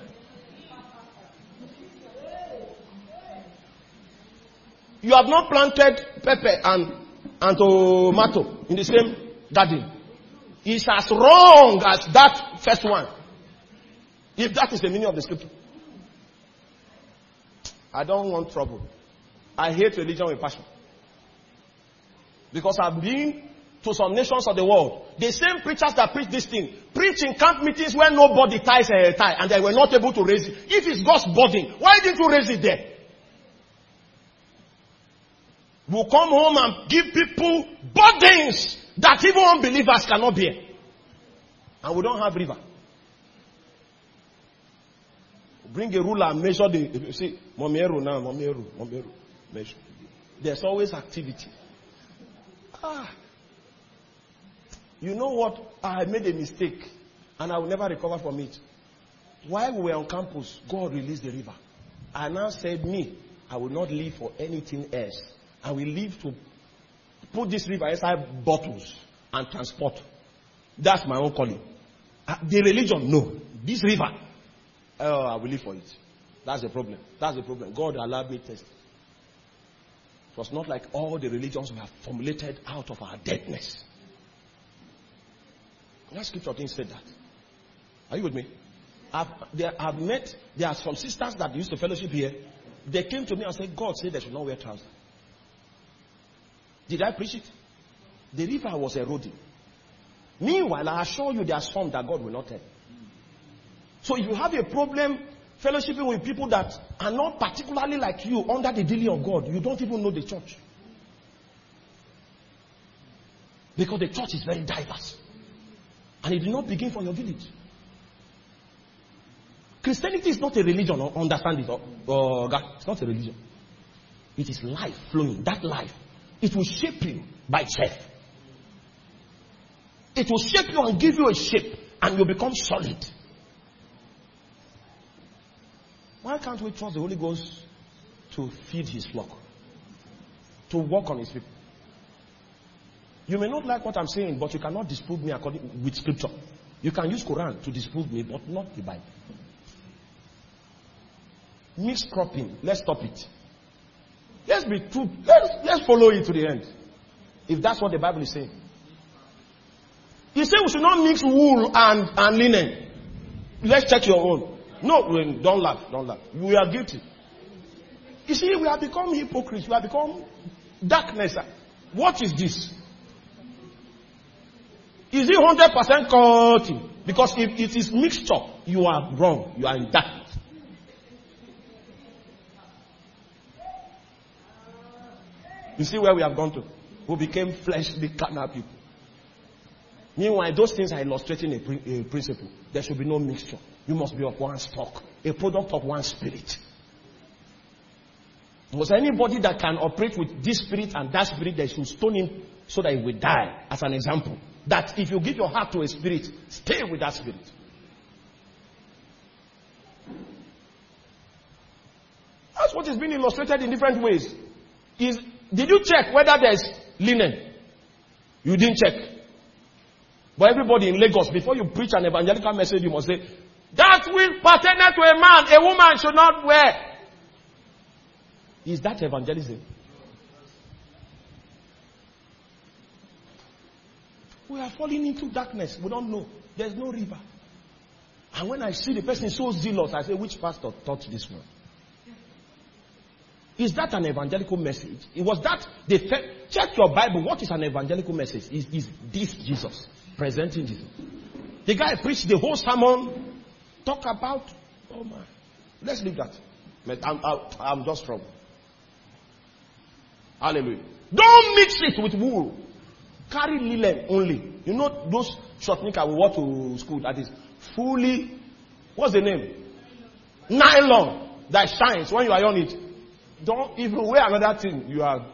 You have not planted pepper and, and tomato in the same garden. It's as wrong as that first one. If that is the meaning of the scripture. I don't want trouble. I hate religion with passion. Because I've been to some nations of the world. The same preachers that preach this thing, preach in camp meetings where nobody ties a tie and they were not able to raise it. If it's God's burden, why didn't you raise it there? We'll come home and give people burdens that even unbelievers cannot bear. And we don't have river. Bring a ruler and measure the, you see, Momiero now, Momiero, Momiero, measure. There's always activity. Ah. You know what? I made a mistake and I will never recover from it. While we were on campus, God released the river. I now said, me, I will not live for anything else. I will live to put this river inside bottles and transport. That's my own calling. Uh, the religion, no. This river, oh, I will live for it. That's the problem. That's the problem. God allowed me to test. It was not like all the religions we have formulated out of our deadness. That scripture didn't say that. Are you with me? I've, there, I've met, there are some sisters that used to fellowship here. They came to me and said, God said they should not wear trousers. Did I preach it? The river was eroding. Meanwhile, I assure you there are some that God will not tell. So if you have a problem fellowshipping with people that are not particularly like you under the dealing of God, you don't even know the church. Because the church is very diverse. And it did not begin from your village. Christianity is not a religion, understand it. Oh, God, it's not a religion. It is life flowing. That life, it will shape you by itself. It will shape you and give you a shape, and you'll become solid. Why can't we trust the Holy Ghost to feed his flock? To work on his people? You may not like what I'm saying, but you cannot disprove me according with scripture. You can use Quran to disprove me, but not the Bible. Mixed cropping, let's stop it. Let's be true. Let's, let's follow it to the end. If that's what the Bible is saying. He said we should not mix wool and, and linen. Let's check your own. No, don't laugh, don't laugh. We are guilty. You see, we have become hypocrites. We have become darkness. What is this? Is it one hundred percent cotton? Because if it is mixture, you are wrong. You are in darkness. You see where we have gone to? We became fleshly carnal people. Meanwhile, those things are illustrating a, a principle. There should be no mixture. You must be of one stock, a product of one spirit. Was there anybody that can operate with this spirit and that spirit, they should stone him so that he will die, as an example. That if you give your heart to a spirit, stay with that spirit. That's what is being illustrated in different ways. Is Did you check whether there's linen? You didn't check. But everybody in Lagos, before you preach an evangelical message, you must say, that which pertaineth to a man, a woman should not wear. Is that evangelism? We are falling into darkness. We don't know. There's no river. And when I see the person so zealous, I say, which pastor taught this one? Is that an evangelical message? It was that they fed, check your Bible. What is an evangelical message? Is is this Jesus presenting Jesus? The guy preached the whole sermon, talk about. Oh my, let's leave that. I'm, I'm, I'm just from. Hallelujah. Don't mix it with wool. Carry linen only. You know those short knickers we wore to school that is fully. What's the name? Nylon that shines when you are on it. Don't even wear another thing. You are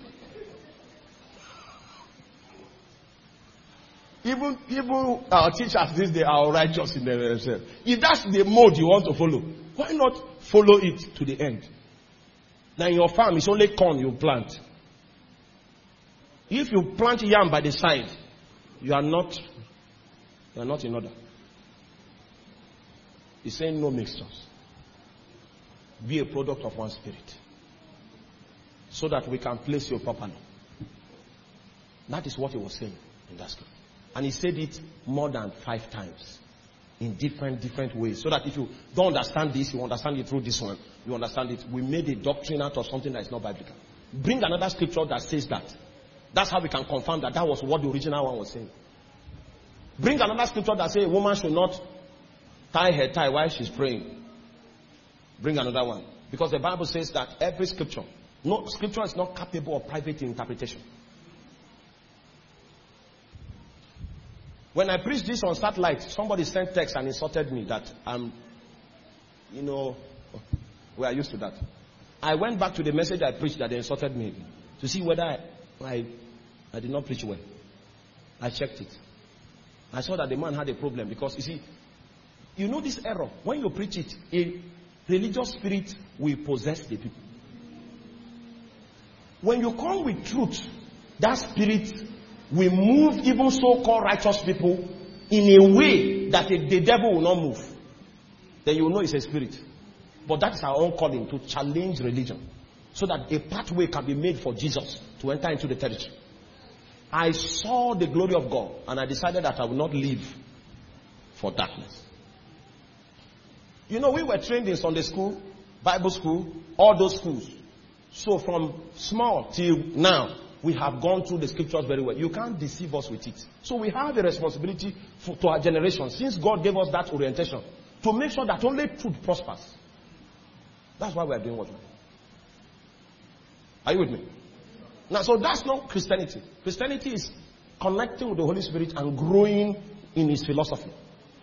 even even our teachers these days are righteous in themselves. If that's the mode you want to follow, why not follow it to the end? Now in your farm, it's only corn you plant. If you plant yam by the side, you are not you are not in order. He's saying no mixtures. Be a product of one spirit. So that we can place you properly. That is what he was saying in that scripture. And he said it more than five times. In different, different ways. So that if you don't understand this, you understand it through this one. You understand it. We made a doctrine out of something that is not biblical. Bring another scripture that says that. That's how we can confirm that that was what the original one was saying. Bring another scripture that says a woman should not tie her tie while she's praying. Bring another one. Because the Bible says that every scripture, no scripture is not capable of private interpretation. When I preached this on satellite, somebody sent text and insulted me that I'm, you know, we are used to that. I went back to the message I preached that they insulted me to see whether I, I, I did not preach well. I checked it. I saw that the man had a problem because, you see, you know this error. When you preach it, a religious spirit will possess the people. When you come with truth, that spirit will move even so-called righteous people in a way that the devil will not move. Then you will know it's a spirit. But that is our own calling, to challenge religion. So that a pathway can be made for Jesus to enter into the territory. I saw the glory of God and I decided that I will not live for darkness. You know, we were trained in Sunday school, Bible school, all those schools. So from small till now, we have gone through the scriptures very well. You can't deceive us with it. So we have a responsibility for, to our generation, since God gave us that orientation, to make sure that only truth prospers. That's why we are doing what we are. Are you with me? Now, so that's not Christianity. Christianity is connecting with the Holy Spirit and growing in His philosophy.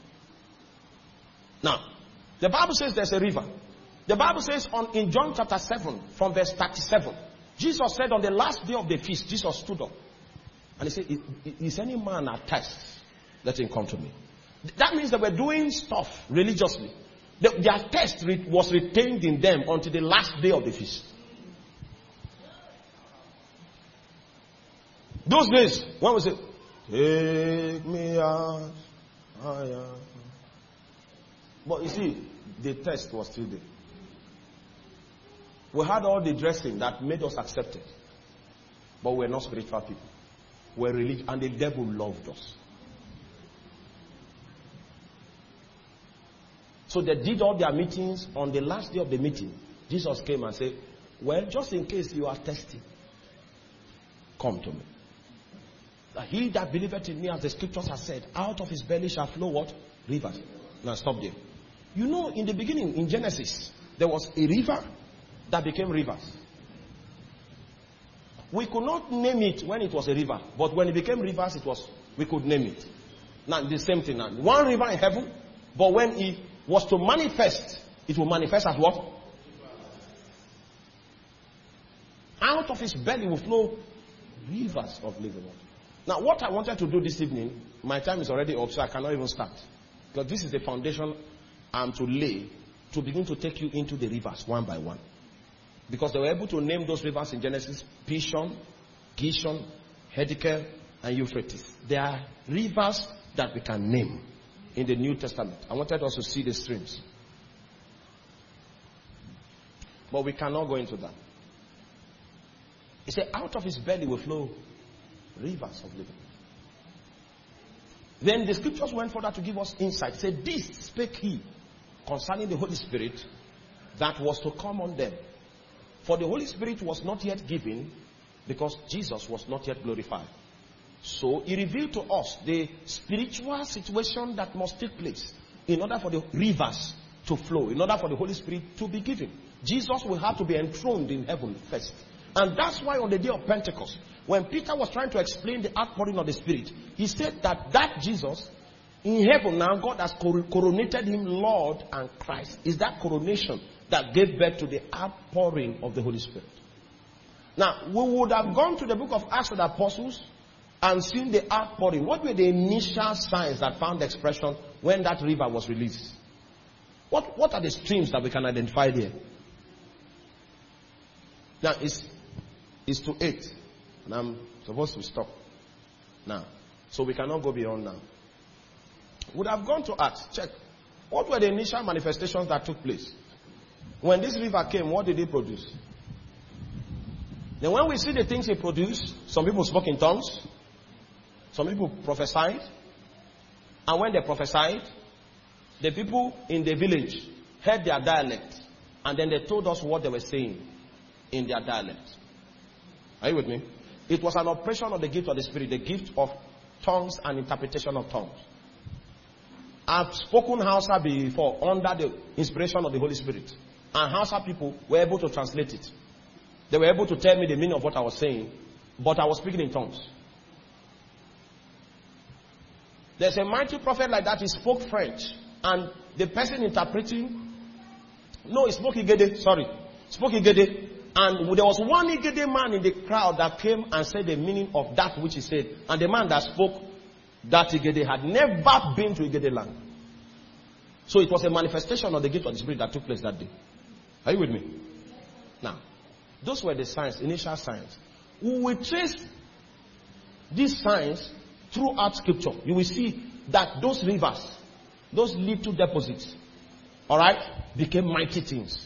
Now, the Bible says there's a river. The Bible says on in John chapter seven, from verse thirty-seven, Jesus said on the last day of the feast, Jesus stood up. And he said, is any man athirst? Let him come to me. That means they were doing stuff religiously. The, their thirst was retained in them until the last day of the feast. Those days, when we say, take me out. Oh, yeah. But you see, the thirst was still there. We had all the dressing that made us accepted. But we're not spiritual people. We're religious. And the devil loved us. So they did all their meetings. On the last day of the meeting, Jesus came and said, well, just in case you are thirsty, come to me. He that believeth in me, as the scriptures have said, out of his belly shall flow what? Rivers. Now stop there. You know, in the beginning, in Genesis, there was a river that became rivers. We could not name it when it was a river, but when it became rivers, it was we could name it. Now the same thing now. One river in heaven, but when it was to manifest, it will manifest as what? Out of his belly will flow rivers of living water. Now what I wanted to do this evening, my time is already up, so I cannot even start. Because this is the foundation I'm to lay to begin to take you into the rivers one by one. Because they were able to name those rivers in Genesis: Pishon, Gishon, Hiddekel, and Euphrates. They are rivers that we can name in the New Testament. I wanted us to see the streams. But we cannot go into that. He said, out of his belly will flow rivers of living. Then the scriptures went further to give us insight. Say, this spake he concerning the Holy Spirit that was to come on them. For the Holy Spirit was not yet given because Jesus was not yet glorified. So he revealed to us the spiritual situation that must take place in order for the rivers to flow, in order for the Holy Spirit to be given. Jesus will have to be enthroned in heaven first. And that's why on the day of Pentecost, when Peter was trying to explain the outpouring of the Spirit, he said that that Jesus, in heaven now, God has coronated him Lord and Christ. Is that coronation that gave birth to the outpouring of the Holy Spirit. Now, we would have gone to the book of Acts of the Apostles and seen the outpouring. What were the initial signs that found expression when that river was released? What, what are the streams that we can identify there? Now, it's, it's to eight. And I'm supposed to stop now. So we cannot go beyond now. Would have gone to Acts. Check. What were the initial manifestations that took place? When this river came, what did it produce? Then when we see the things it produced, some people spoke in tongues. Some people prophesied. And when they prophesied, the people in the village heard their dialect. And then they told us what they were saying in their dialect. Are you with me? It was an operation of the gift of the Spirit, the gift of tongues and interpretation of tongues. I've spoken Hausa before under the inspiration of the Holy Spirit. And Hausa people were able to translate it. They were able to tell me the meaning of what I was saying, but I was speaking in tongues. There's a mighty prophet like that. He spoke French, and the person interpreting, no, he spoke Igede, sorry, spoke Igede, and there was one Igede man in the crowd that came and said the meaning of that which he said, and the man that spoke that Igede had never been to Igede land. So it was a manifestation of the gift of the Spirit that took place that day. Are you with me? Now, those were the signs, initial signs. We will trace these signs throughout Scripture. You will see that those rivers, those little deposits, all right, became mighty things.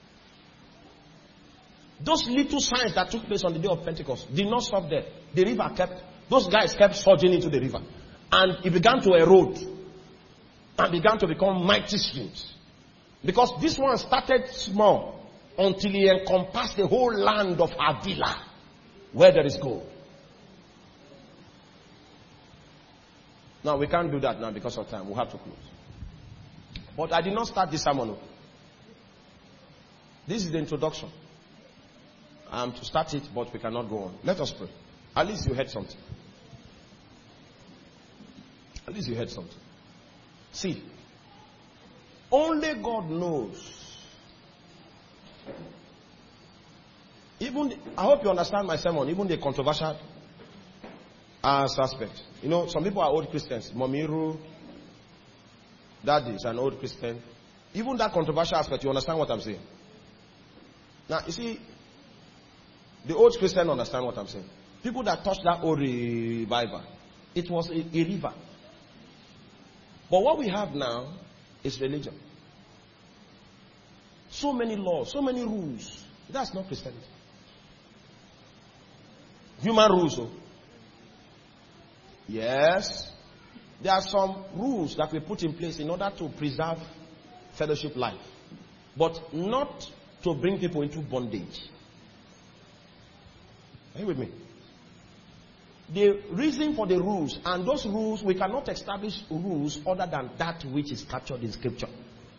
Those little signs that took place on the day of Pentecost did not stop there. The river kept, those guys kept surging into the river. And it began to erode and began to become mighty streams. Because this one started small until he encompassed the whole land of Avila, where there is gold. Now, we can't do that now because of time. We'll have to close. But I did not start this sermon. This is the introduction. I'm to start it, but we cannot go on. Let us pray. At least you heard something. At least you heard something. See, only God knows. Even, the, I hope you understand my sermon, even the controversial aspect. You know, some people are old Christians. Momiru, Daddy is an old Christian. Even that controversial aspect, you understand what I'm saying? Now, you see, the old Christian understand what I'm saying. People that touched that old revival, it was a, a river. But what we have now is religion. So many laws, so many rules. That's not Christianity. Human rules. Oh. Yes. There are some rules that we put in place in order to preserve fellowship life. But not to bring people into bondage. Are you with me? The reason for the rules, and those rules, we cannot establish rules other than that which is captured in Scripture.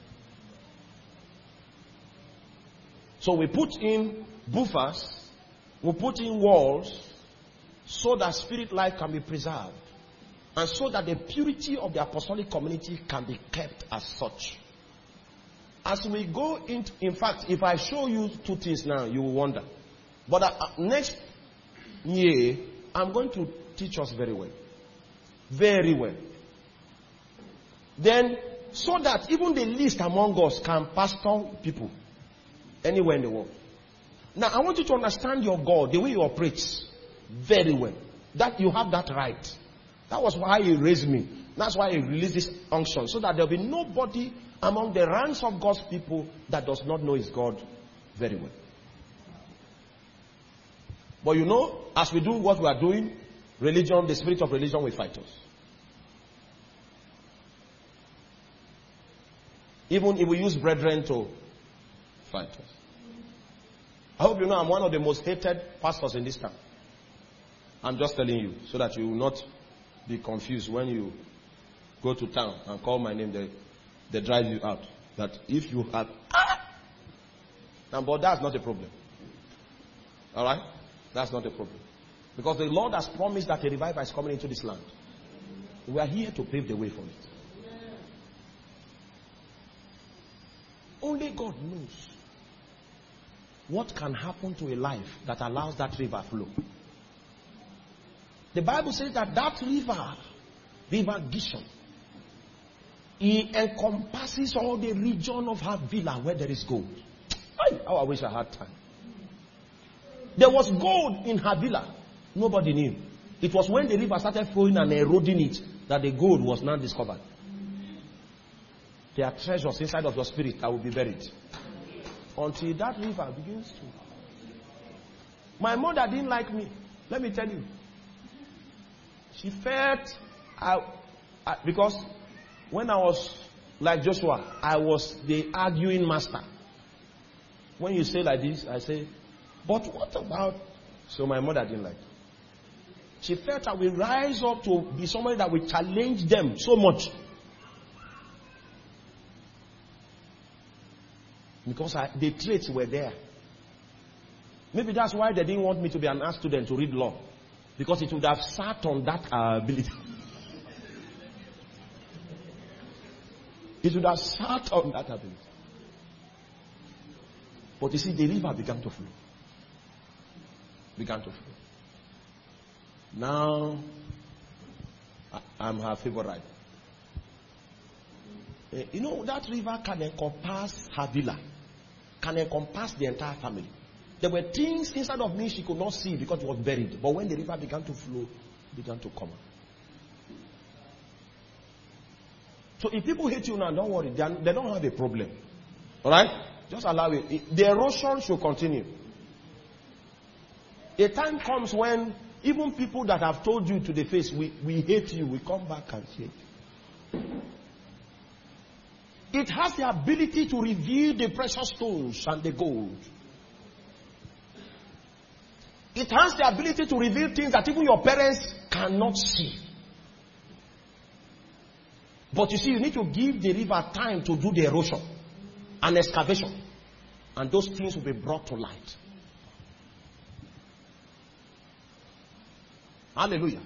So we put in buffers, we put in walls, so that spirit life can be preserved. And so that the purity of the apostolic community can be kept as such. As we go into, in fact, if I show you two things now, you will wonder. But uh, next year, I'm going to teach us very well. Very well. Then, so that even the least among us can pastor people anywhere in the world. Now, I want you to understand your God, the way you operate, very well. That you have that right. That was why He raised me. That's why He released this unction. So that there will be nobody among the ranks of God's people that does not know His God very well. But you know, as we do what we are doing, religion, the spirit of religion will fight us. Even if we use brethren to fight us. I hope you know I'm one of the most hated pastors in this town. I'm just telling you so that you will not be confused when you go to town and call my name. They, they drive you out. That if you have... Ah! Now, but that's not a problem. Alright? That's not a problem. Because the Lord has promised that a revival is coming into this land. We are here to pave the way for it. Only God knows what can happen to a life that allows that river flow. The Bible says that that river, River Gishon, it encompasses all the region of Havilah where there is gold. Oh, I wish I had time. There was gold in Havilah. Nobody knew. It was when the river started flowing and eroding it that the gold was now discovered. There are treasures inside of your spirit that will be buried. Until that river begins to... My mother didn't like me. Let me tell you. She felt... I, I, because when I was like Joshua, I was the arguing master. When you say like this, I say, but what about... So my mother didn't like it. She felt I will rise up to be somebody that will challenge them so much. Because I, the traits were there. Maybe that's why they didn't want me to be an art student to read law. Because it would have sat on that uh, ability. It would have sat on that ability. But you see, the river began to flow. Began to flow. Now, I'm her favorite. Uh, you know, that river can encompass Havilah. Can encompass the entire family. There were things inside of me she could not see because it was buried. But when the river began to flow, it began to come out. So if people hate you now, don't worry. They, are, they don't have a problem. Alright? Just allow it. The erosion should continue. A time comes when even people that have told you to the face, we, we hate you, we come back and say, it has the ability to reveal the precious stones and the gold. It has the ability to reveal things that even your parents cannot see. But you see, you need to give the river time to do the erosion and excavation. And those things will be brought to light. Hallelujah.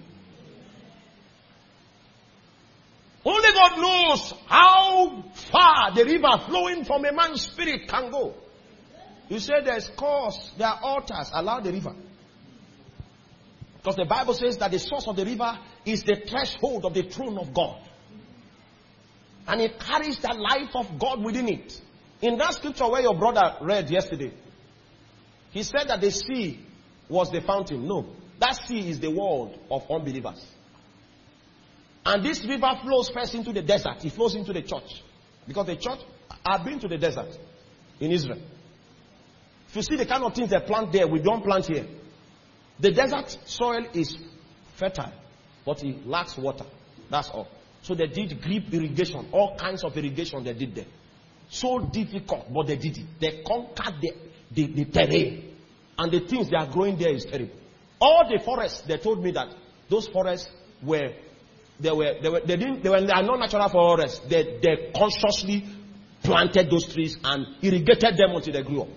Only God knows how far the river flowing from a man's spirit can go. You say there's cause, there are altars, allow the river. Because the Bible says that the source of the river is the threshold of the throne of God. And it carries the life of God within it. In that scripture where your brother read yesterday, he said that the sea was the fountain. No. That sea is the world of unbelievers. And this river flows first into the desert. It flows into the church. Because the church, I've been to the desert in Israel. If you see the kind of things they plant there, we don't plant here. The desert soil is fertile, but it lacks water. That's all. So they did drip irrigation, all kinds of irrigation they did there. So difficult, but they did it. They conquered the, the, the terrain. And the things they are growing there is terrible. All the forests, they told me that those forests were, they were, they were, they didn't, they were, they are not natural forests. They, they consciously planted those trees and irrigated them until they grew up.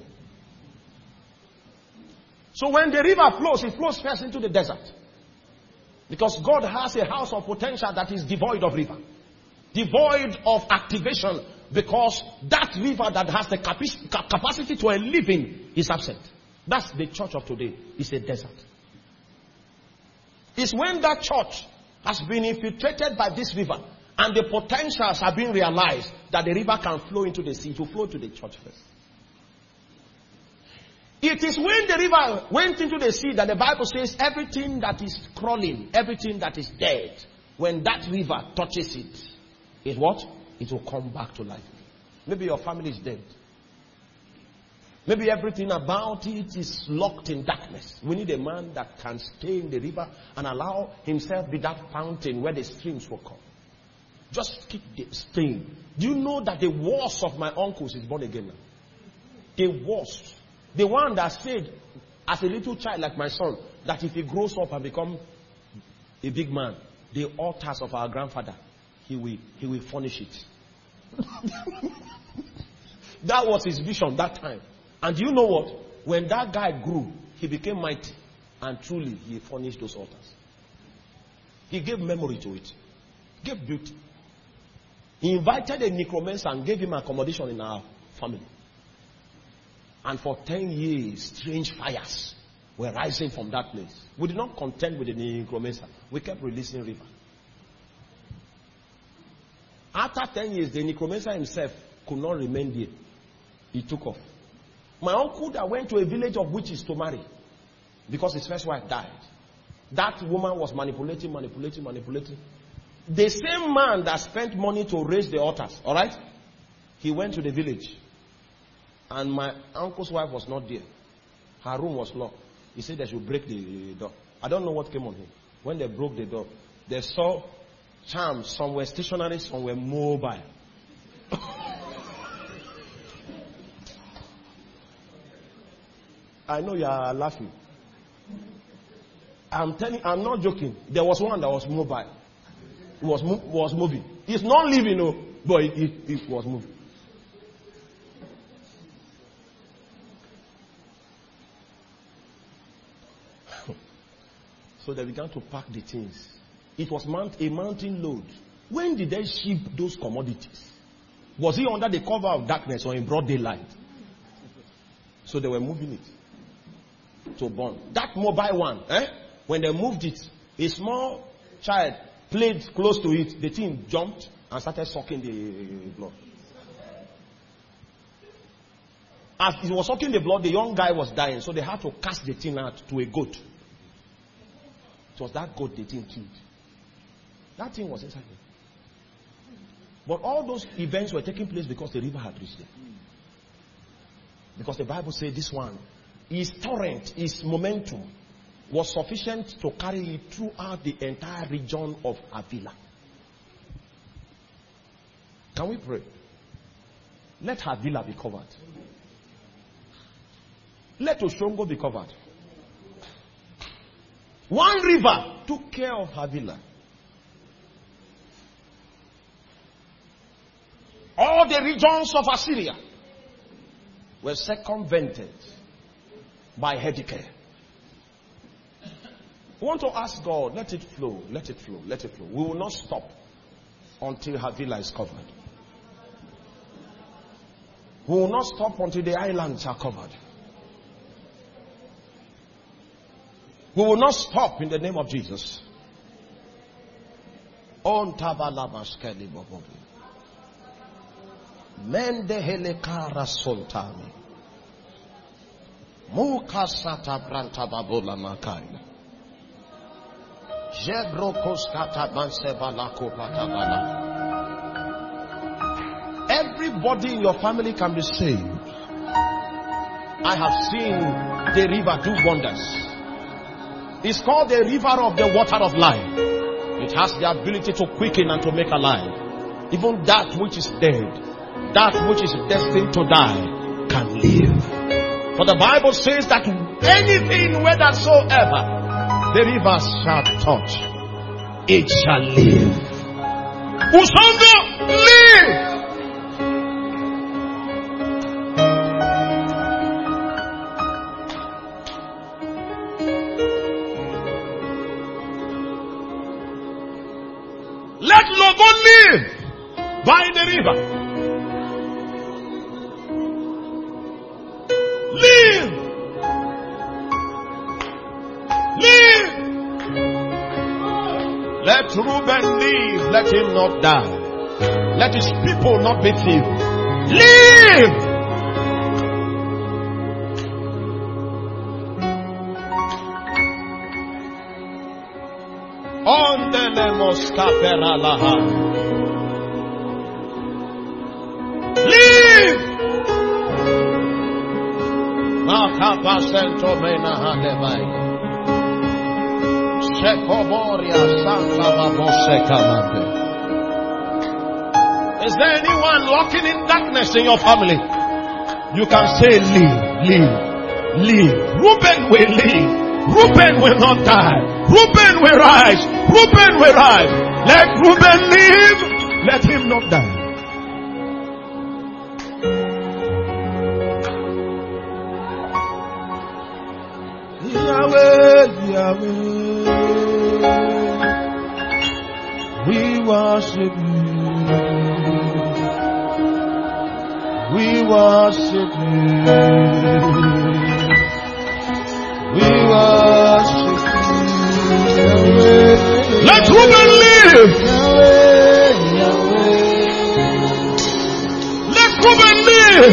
So when the river flows, it flows first into the desert. Because God has a house of potential that is devoid of river. Devoid of activation. Because that river that has the capacity to a living is absent. That's the church of today. It's a desert. It's when that church has been infiltrated by this river and the potentials have been realized that the river can flow into the sea, to flow to the church first. It is when the river went into the sea that the Bible says everything that is crawling, everything that is dead, when that river touches it, is what? It will come back to life. Maybe your family is dead. Maybe everything about it is locked in darkness. We need a man that can stay in the river and allow himself be that fountain where the streams will come. Just keep staying. Do you know that the worst of my uncles is born again now? The worst. The one that said, as a little child like my son, that if he grows up and become a big man, the altars of our grandfather, he will, he will furnish it. That was his vision that time. And you know what? When that guy grew, he became mighty. And truly, he furnished those altars. He gave memory to it. Gave beauty. He invited a necromancer and gave him accommodation in our family. And for ten years, strange fires were rising from that place. We did not contend with the necromancer. We kept releasing river. After ten years, the necromancer himself could not remain there. He took off. My uncle that went to a village of witches to marry because his first wife died. That woman was manipulating, manipulating, manipulating. The same man that spent money to raise the altars, all right? He went to the village. And my uncle's wife was not there. Her room was locked. He said they should break the door. I don't know what came on him. When they broke the door, they saw charms. Some were stationary, some were mobile. I know you are laughing. I'm telling, I'm not joking. There was one that was mobile. It was was moving. It's not living, no, but it, it, it was moving. So they began to pack the things. It was mount, a mountain load. When did they ship those commodities? Was he under the cover of darkness or in broad daylight? So they were moving it to burn. That mobile one, eh? When they moved it, a small child played close to it. The thing jumped and started sucking the blood. As it was sucking the blood, the young guy was dying. So they had to cast the thing out to a goat. It was that goat the thing killed. That thing was inside him. But all those events were taking place because the river had reached there. Because the Bible says this one, his torrent, his momentum, was sufficient to carry it throughout the entire region of Avila. Can we pray? Let Avila be covered. Let Oshongo be covered. One river took care of Avila. All the regions of Assyria were circumvented by Hezekiah. We want to ask God, let it flow, let it flow, let it flow. We will not stop until Avila is covered. We will not stop until the islands are covered. We will not stop in the name of Jesus. On Tabalabashkeli Bobobi. Mende Helekara Sultani. Mukasata Branta Babula Makaina. Everybody in your family can be saved. I have seen the river do wonders. It's called the river of the water of life. It has the ability to quicken and to make alive. Even that which is dead, that which is destined to die, can live. For the Bible says that anything whithersoever the rivers shall touch, it shall live. Usongo, live! Let Logo live by the river. Live! Live! Let Reuben live. Let him not die. Let his people not be thieves. Live! On the Lemoscaperalaha. Live! Makapasento Menahadevai. Shekoboria Santa Babose Kamate. Is there anyone walking in darkness in your family? You can say, leave, leave, leave. Reuben will leave. Reuben will not die. Reuben will rise. Reuben will rise. Let Reuben live. Let him not die. Yahweh, Yahweh, we worship you. We worship you. We worship you. Let Reuben live. Let Reuben live.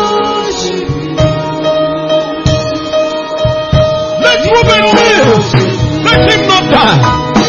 Let Reuben live. Let him not die.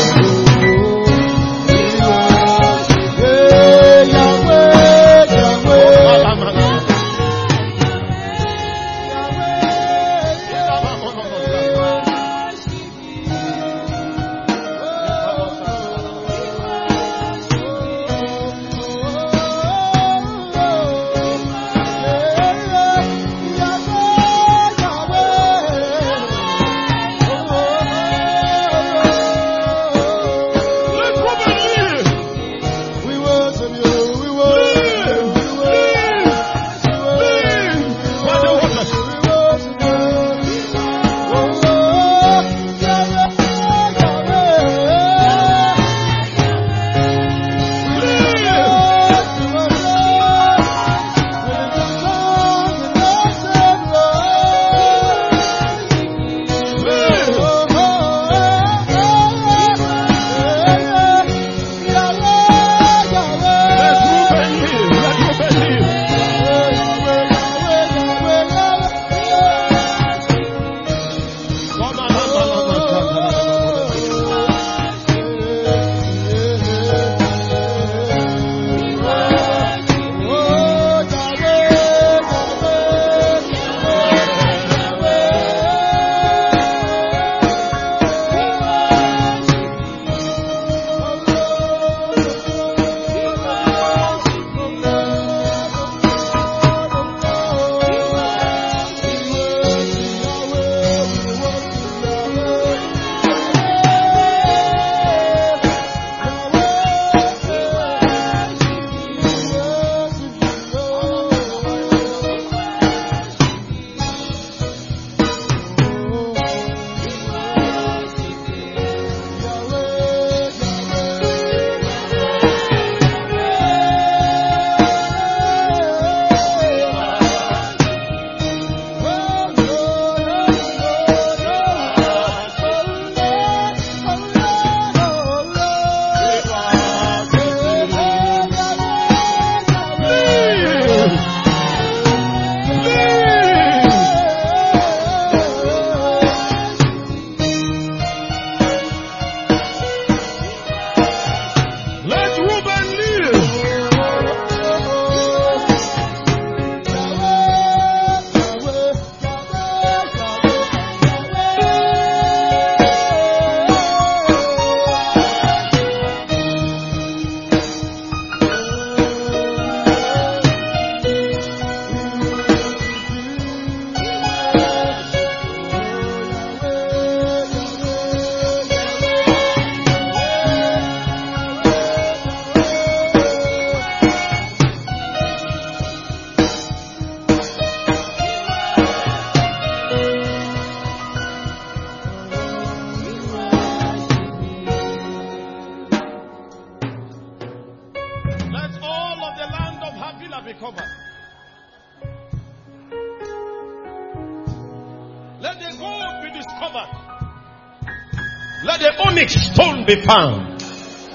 Be found.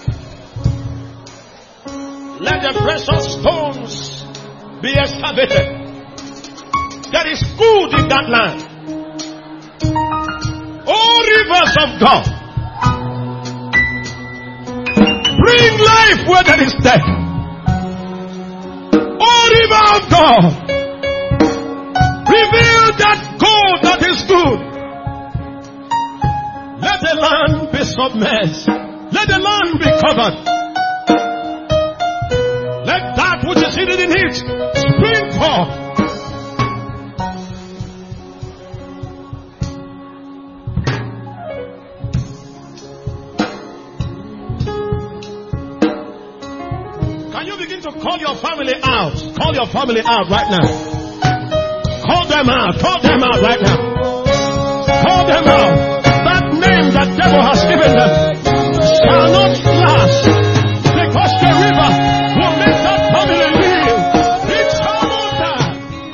Let the precious stones be excavated. There is good in that land. Oh, rivers of God, bring life where there is death. Oh, river of God, reveal that gold that is good. Let the land be submerged. Let the land be covered. Let which is hidden in it, spring forth. Call your family out. Call your family out right now. Call them out. Call them out right now. Call them out. That name that devil has given them shall not last, because the river will make that family live. It shall not die.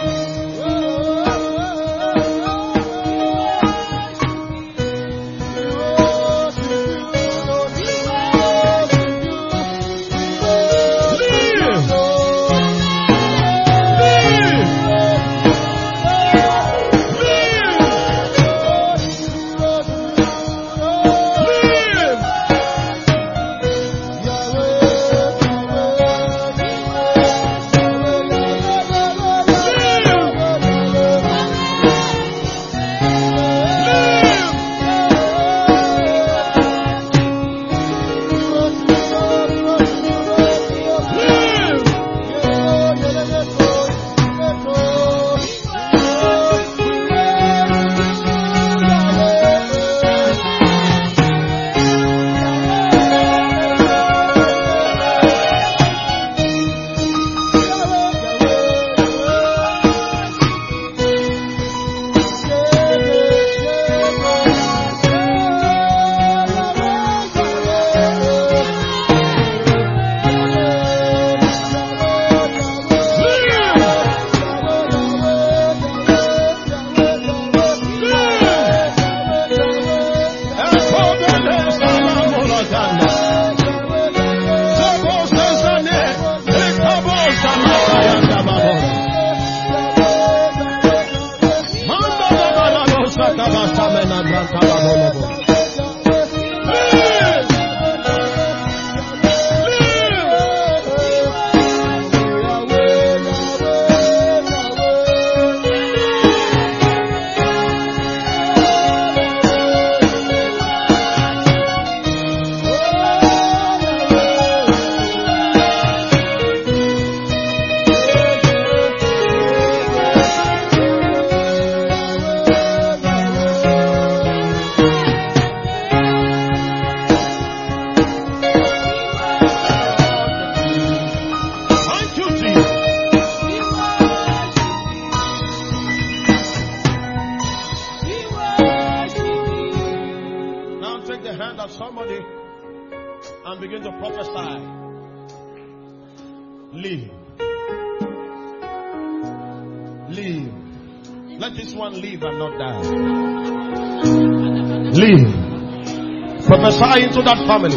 Prophesy into that family.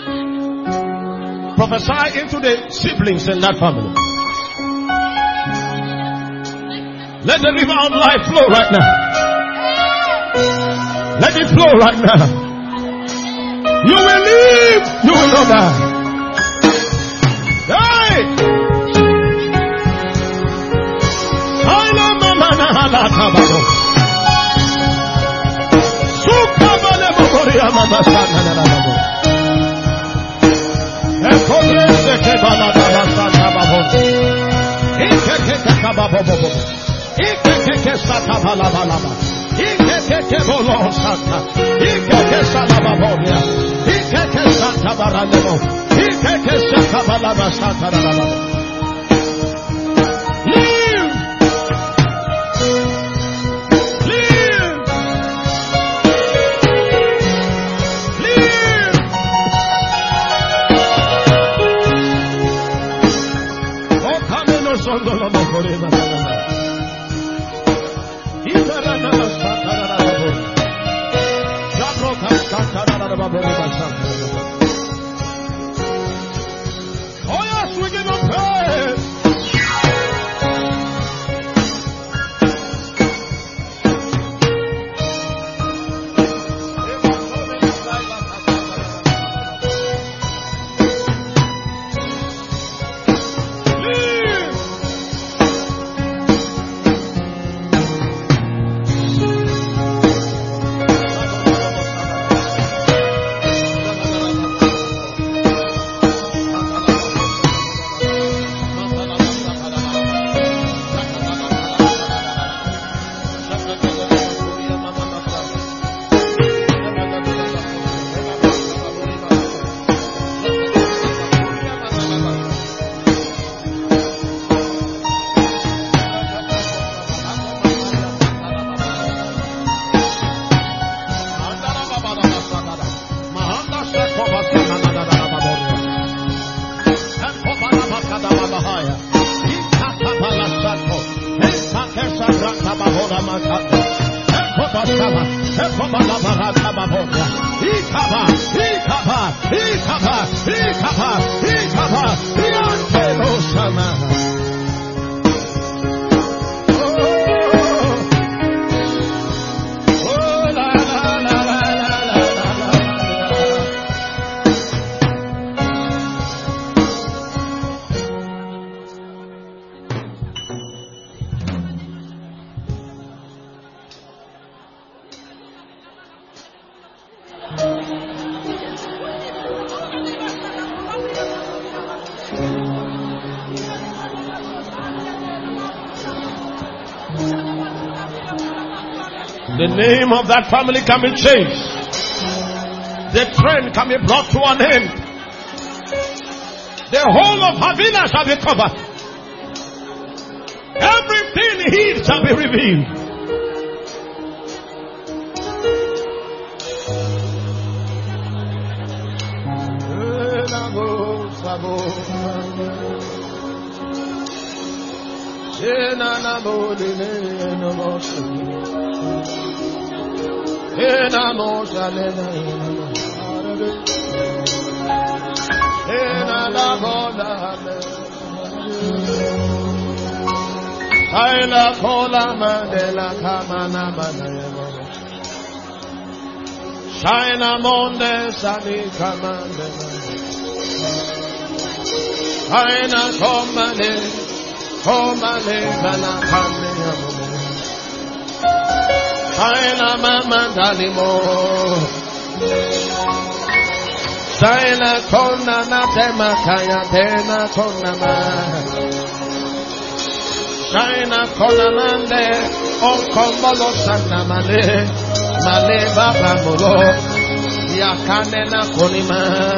Prophesy into the siblings in that family. Let the river of life flow right now. Let it flow right now. You will live. You will not die. Hey! Oh yes, we give him praise. Bahaya. Ikapala Santo. Ekakesa Rata Bahoda Makata. Ekobasama. Ekobala Barata Bahoda. Ikaba. Ikaba. Ikaba. Ikaba. Ikaba. Iantelo Sama. The name of that family can be changed. The trend can be brought to an end. The whole of Havila shall be covered. Everything hid shall be revealed. Ena no salena ena na bola Aila kola mandela kamana mandela Shaina monde sani kamandela Aina komane komane bala kamene Shaina mama dalimo Shaina kona na tema kaya tena kona ma Shaina kona mande on kombolo sana male male baba molo yakane na konima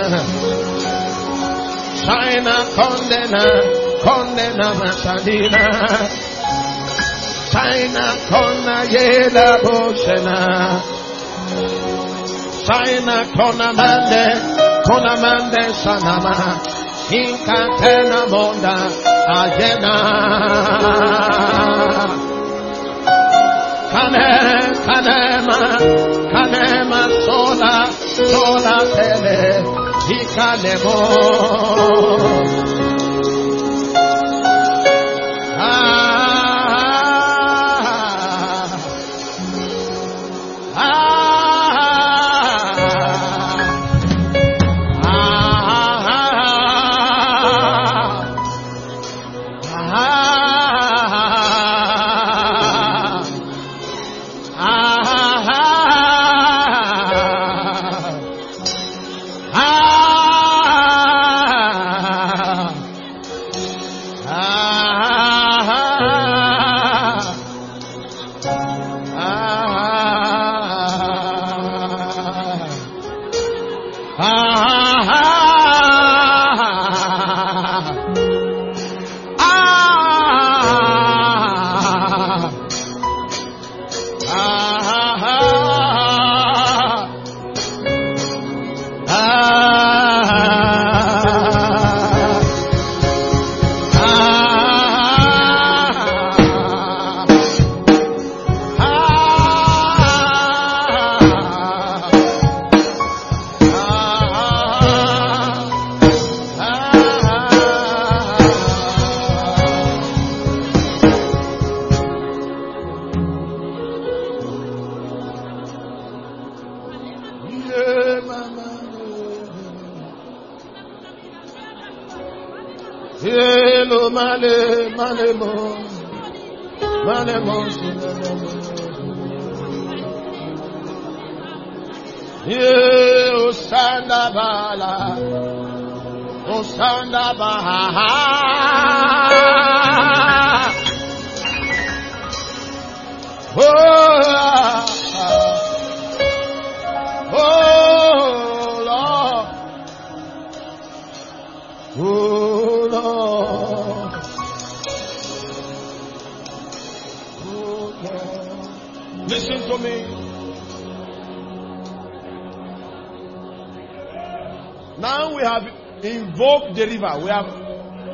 Shaina kondena kondena masadina Shaina kona yela boshena Shaina kona mande kona mande sanama Inka tena monda ajena Kane kanema kanema sola sola tele Ikanemo Hello, male, male, mo, male, mo, yeah, Osanda bala, Osanda baha, oh, oh, Lord, oh, Lord. Listen to me. Now we have invoked the river. We have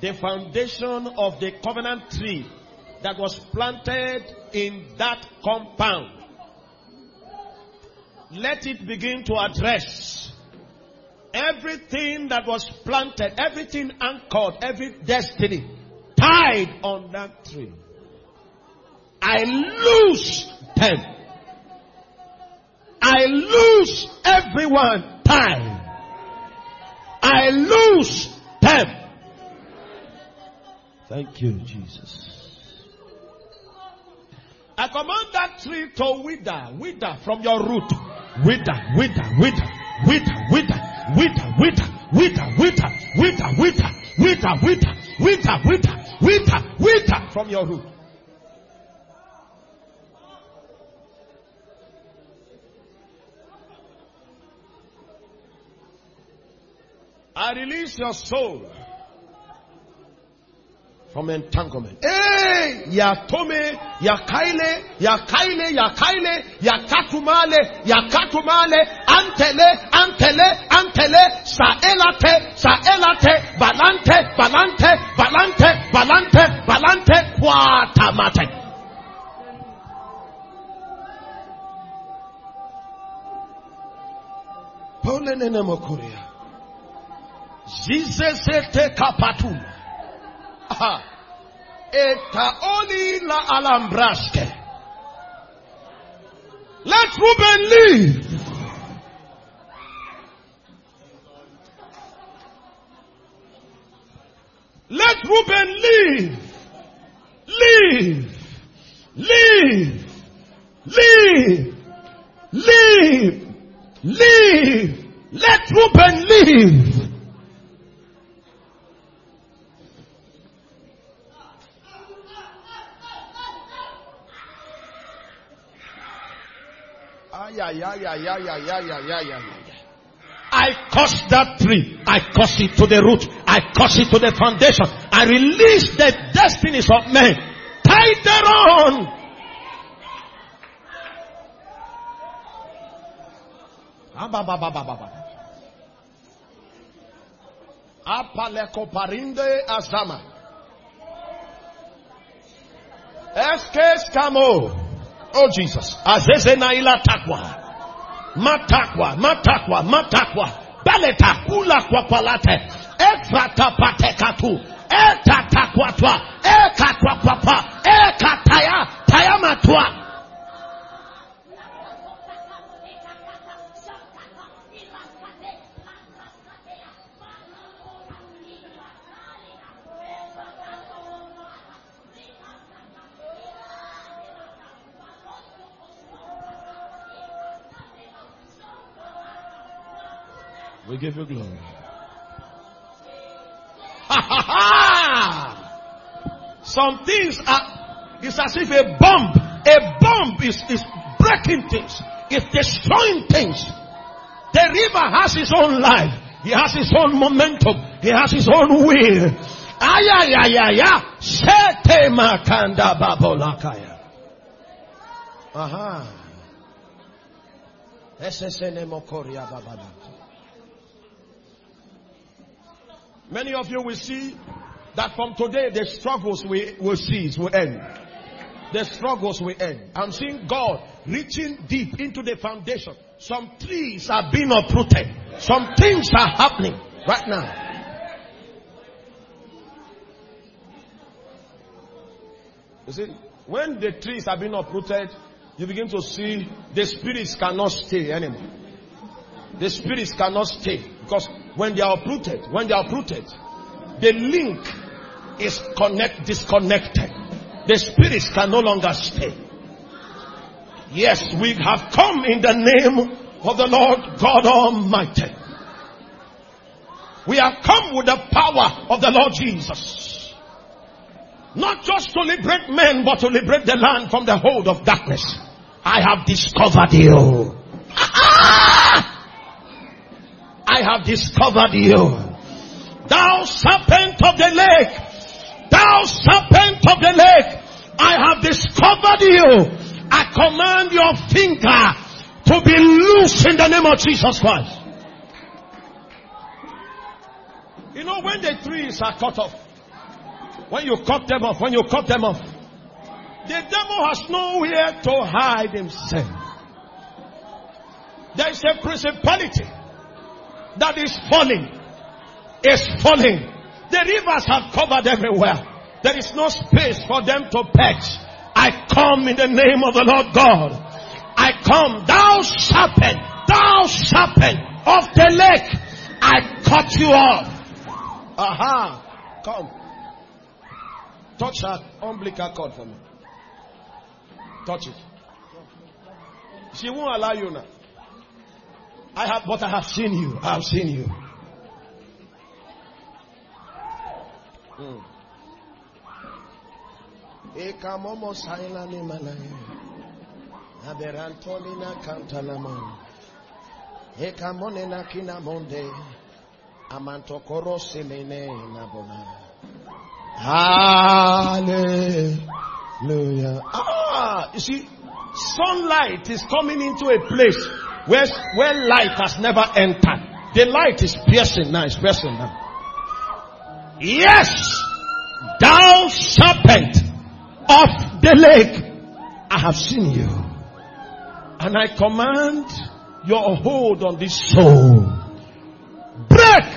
the foundation of the covenant tree that was planted in that compound. Let it begin to address everything that was planted, everything anchored, every destiny tied on that tree. I lose them. I lose everyone tied. I lose them. Thank you, Jesus. I command that tree to wither, wither from your root. Wither, wither, wither, wither, wither, wither, wither, wither, wither, wither, wither, wither, wither, wither, wither, wither, wither from your root. I release your soul from entanglement. Hey, ya tome, ya kaile, ya kaile, ya kaile, ya katumale, ya katumale, antele, antele, antele, saelate, saelate, balante, balante, balante, balante, balante, watamate. Pole nene mokuria. Jesus ete kapatum. Aha. Eta oli la alambraske. Let Reuben live. Let Reuben live. Live. Live. Live. Live. Live. Let Reuben live. Yeah, yeah, yeah, yeah, yeah, yeah, yeah, yeah, yeah. I curse that tree. I curse it to the root. I curse it to the foundation. I release the destinies of men. Tie thereon. Apaleko parinde azama. Eskes kamo. Oh Jesus. Azeze naila takwa. Matakwa, matakwa, matakwa. Baleta kula kwa palate. Efrata patekatu. Eta takwa twa. Eka kwa papa. Eka taya. Taya matwa. We give you glory. Ha ha ha! Some things are, it's as if a bomb, a bomb is, is breaking things. It's destroying things. The river has its own life. He has his own momentum. He has his own will. Ayayayaya. Shete makanda babolakaya. Aha. Esesene mokoria babala. Many of you will see that from today the struggles we will cease, will end. The struggles will end. I'm seeing God reaching deep into the foundation. Some trees are being uprooted. Some things are happening right now. You see, when the trees are being uprooted, you begin to see the spirits cannot stay anymore. The spirits cannot stay because when they are uprooted, when they are uprooted, the link is connect disconnected. The spirits can no longer stay. Yes, we have come in the name of the Lord God Almighty. We have come with the power of the Lord Jesus. Not just to liberate men, but to liberate the land from the hold of darkness. I have discovered you. I have discovered you. Thou serpent of the lake. Thou serpent of the lake. I have discovered you. I command your finger to be loose in the name of Jesus Christ. You know, when the trees are cut off, When you cut them off, when you cut them off, the devil has nowhere to hide himself. There is a principality that is falling. Is falling. The rivers have covered everywhere. There is no space for them to perch. I come in the name of the Lord God. I come, thou serpent, thou serpent of the lake. I cut you off. Aha. Come. Touch that umbilical cord for me. Touch it. She won't allow you now. I have, but I have seen you. I have seen you. Mm. Ekamomo sailani malaya. Aberantolina kantanamon. Ekamonena kinamonde. Amantokoro semene nabona. Hallelujah. Ah, you see, sunlight is coming into a place where, where light has never entered. The light is piercing now. It's piercing now. Yes, thou serpent of the lake, I have seen you. And I command your hold on this soul. Break.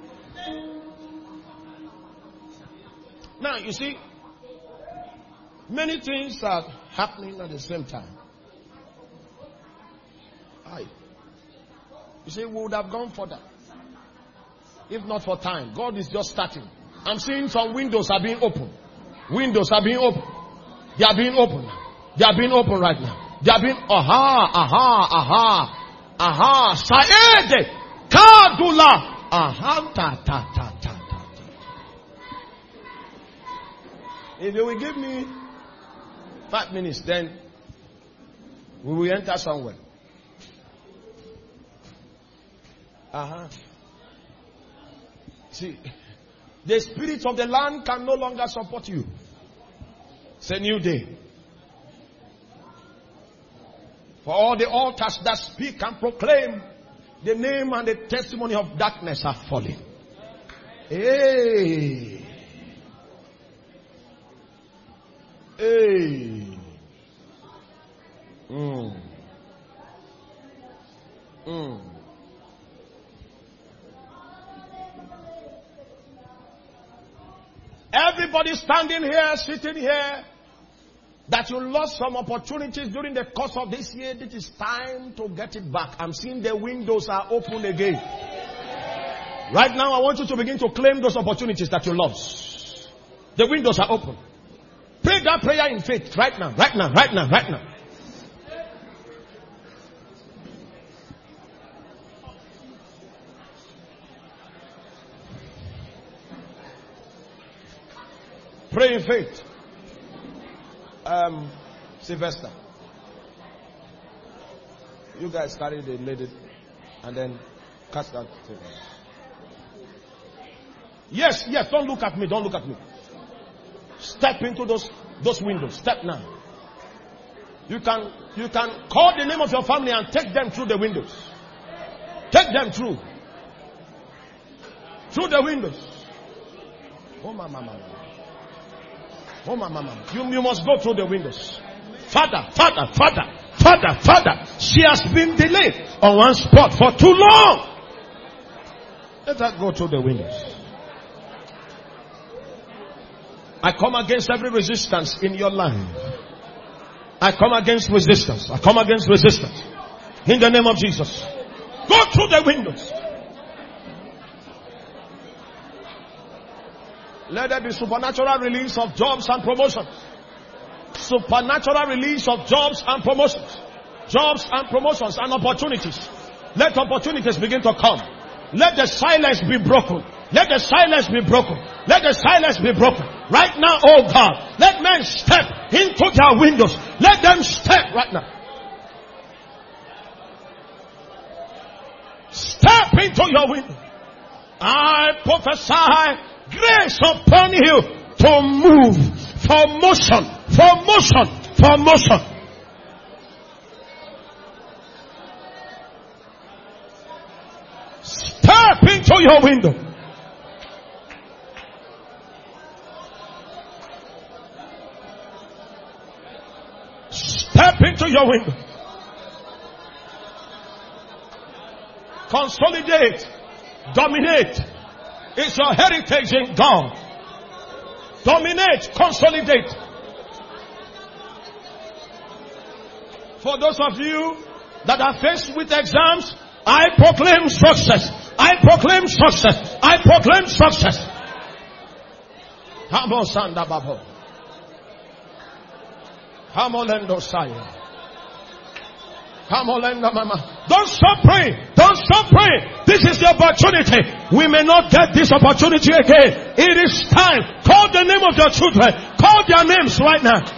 Now, you see, many things are happening at the same time. Aye. You see, we would have gone further if not for time. God is just starting. I'm seeing some windows are being opened. Windows are being opened. They are being opened. They are being opened right now. They are being, aha, aha, aha, aha, saede, kadula, aha, ta, ta, ta, ta, ta. If they will give me five minutes, then we will enter somewhere. Uh-huh. See, the spirit of the land can no longer support you. It's a new day. For all the altars that speak and proclaim the name and the testimony of darkness are falling. Hey. Hey. Mm. Mm. Everybody standing here, sitting here, that you lost some opportunities during the course of this year, it is time to get it back. I'm seeing the windows are open again. Right now, I want you to begin to claim those opportunities that you lost. The windows are open. Pray that prayer in faith right now, right now, right now, right now. Pray in faith. Um, Sylvester, you guys carry the lady and then cast that thing. Yes, yes, don't look at me, don't look at me. Step into those those windows. Step now. You can you can call the name of your family and take them through the windows. Take them through. Through the windows. Oh my mama. Oh my mama. You, you must go through the windows. Father, father, father, father, father. She has been delayed on one spot for too long. Let her go through the windows. I come against every resistance in your life. I come against resistance. I come against resistance. In the name of Jesus. Go through the windows. Let there be supernatural release of jobs and promotions. Supernatural release of jobs and promotions. Jobs and promotions and opportunities. Let opportunities begin to come. Let the silence be broken. Let the silence be broken. Let the silence be broken. Right now, oh God, let men step into their windows. Let them step right now. Step into your window. I prophesy grace upon you to move. For motion. For motion. For motion. Step into your window. Step into your window. Consolidate. Dominate. It's your heritage in God. Dominate. Consolidate. For those of you that are faced with exams, I proclaim success. I proclaim success. I proclaim success. Come on, Sanda Babo. Come on, Lendo Saya. Come on, Lendo Mama. Don't stop praying. Don't stop praying. This is the opportunity. We may not get this opportunity again. It is time. Call the name of your children. Call their names right now.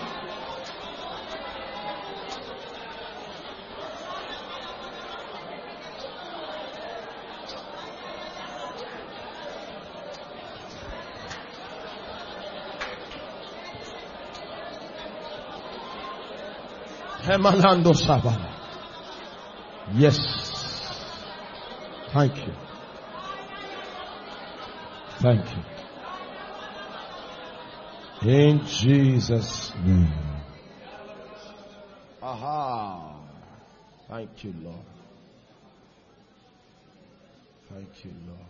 Hemalando Sabala. Yes. Thank you. Thank you. In Jesus' name. Aha. Thank you, Lord. Thank you, Lord.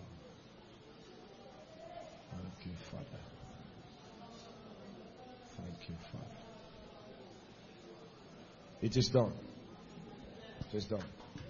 Thank you, Father. Thank you, Father. It is done. It is done.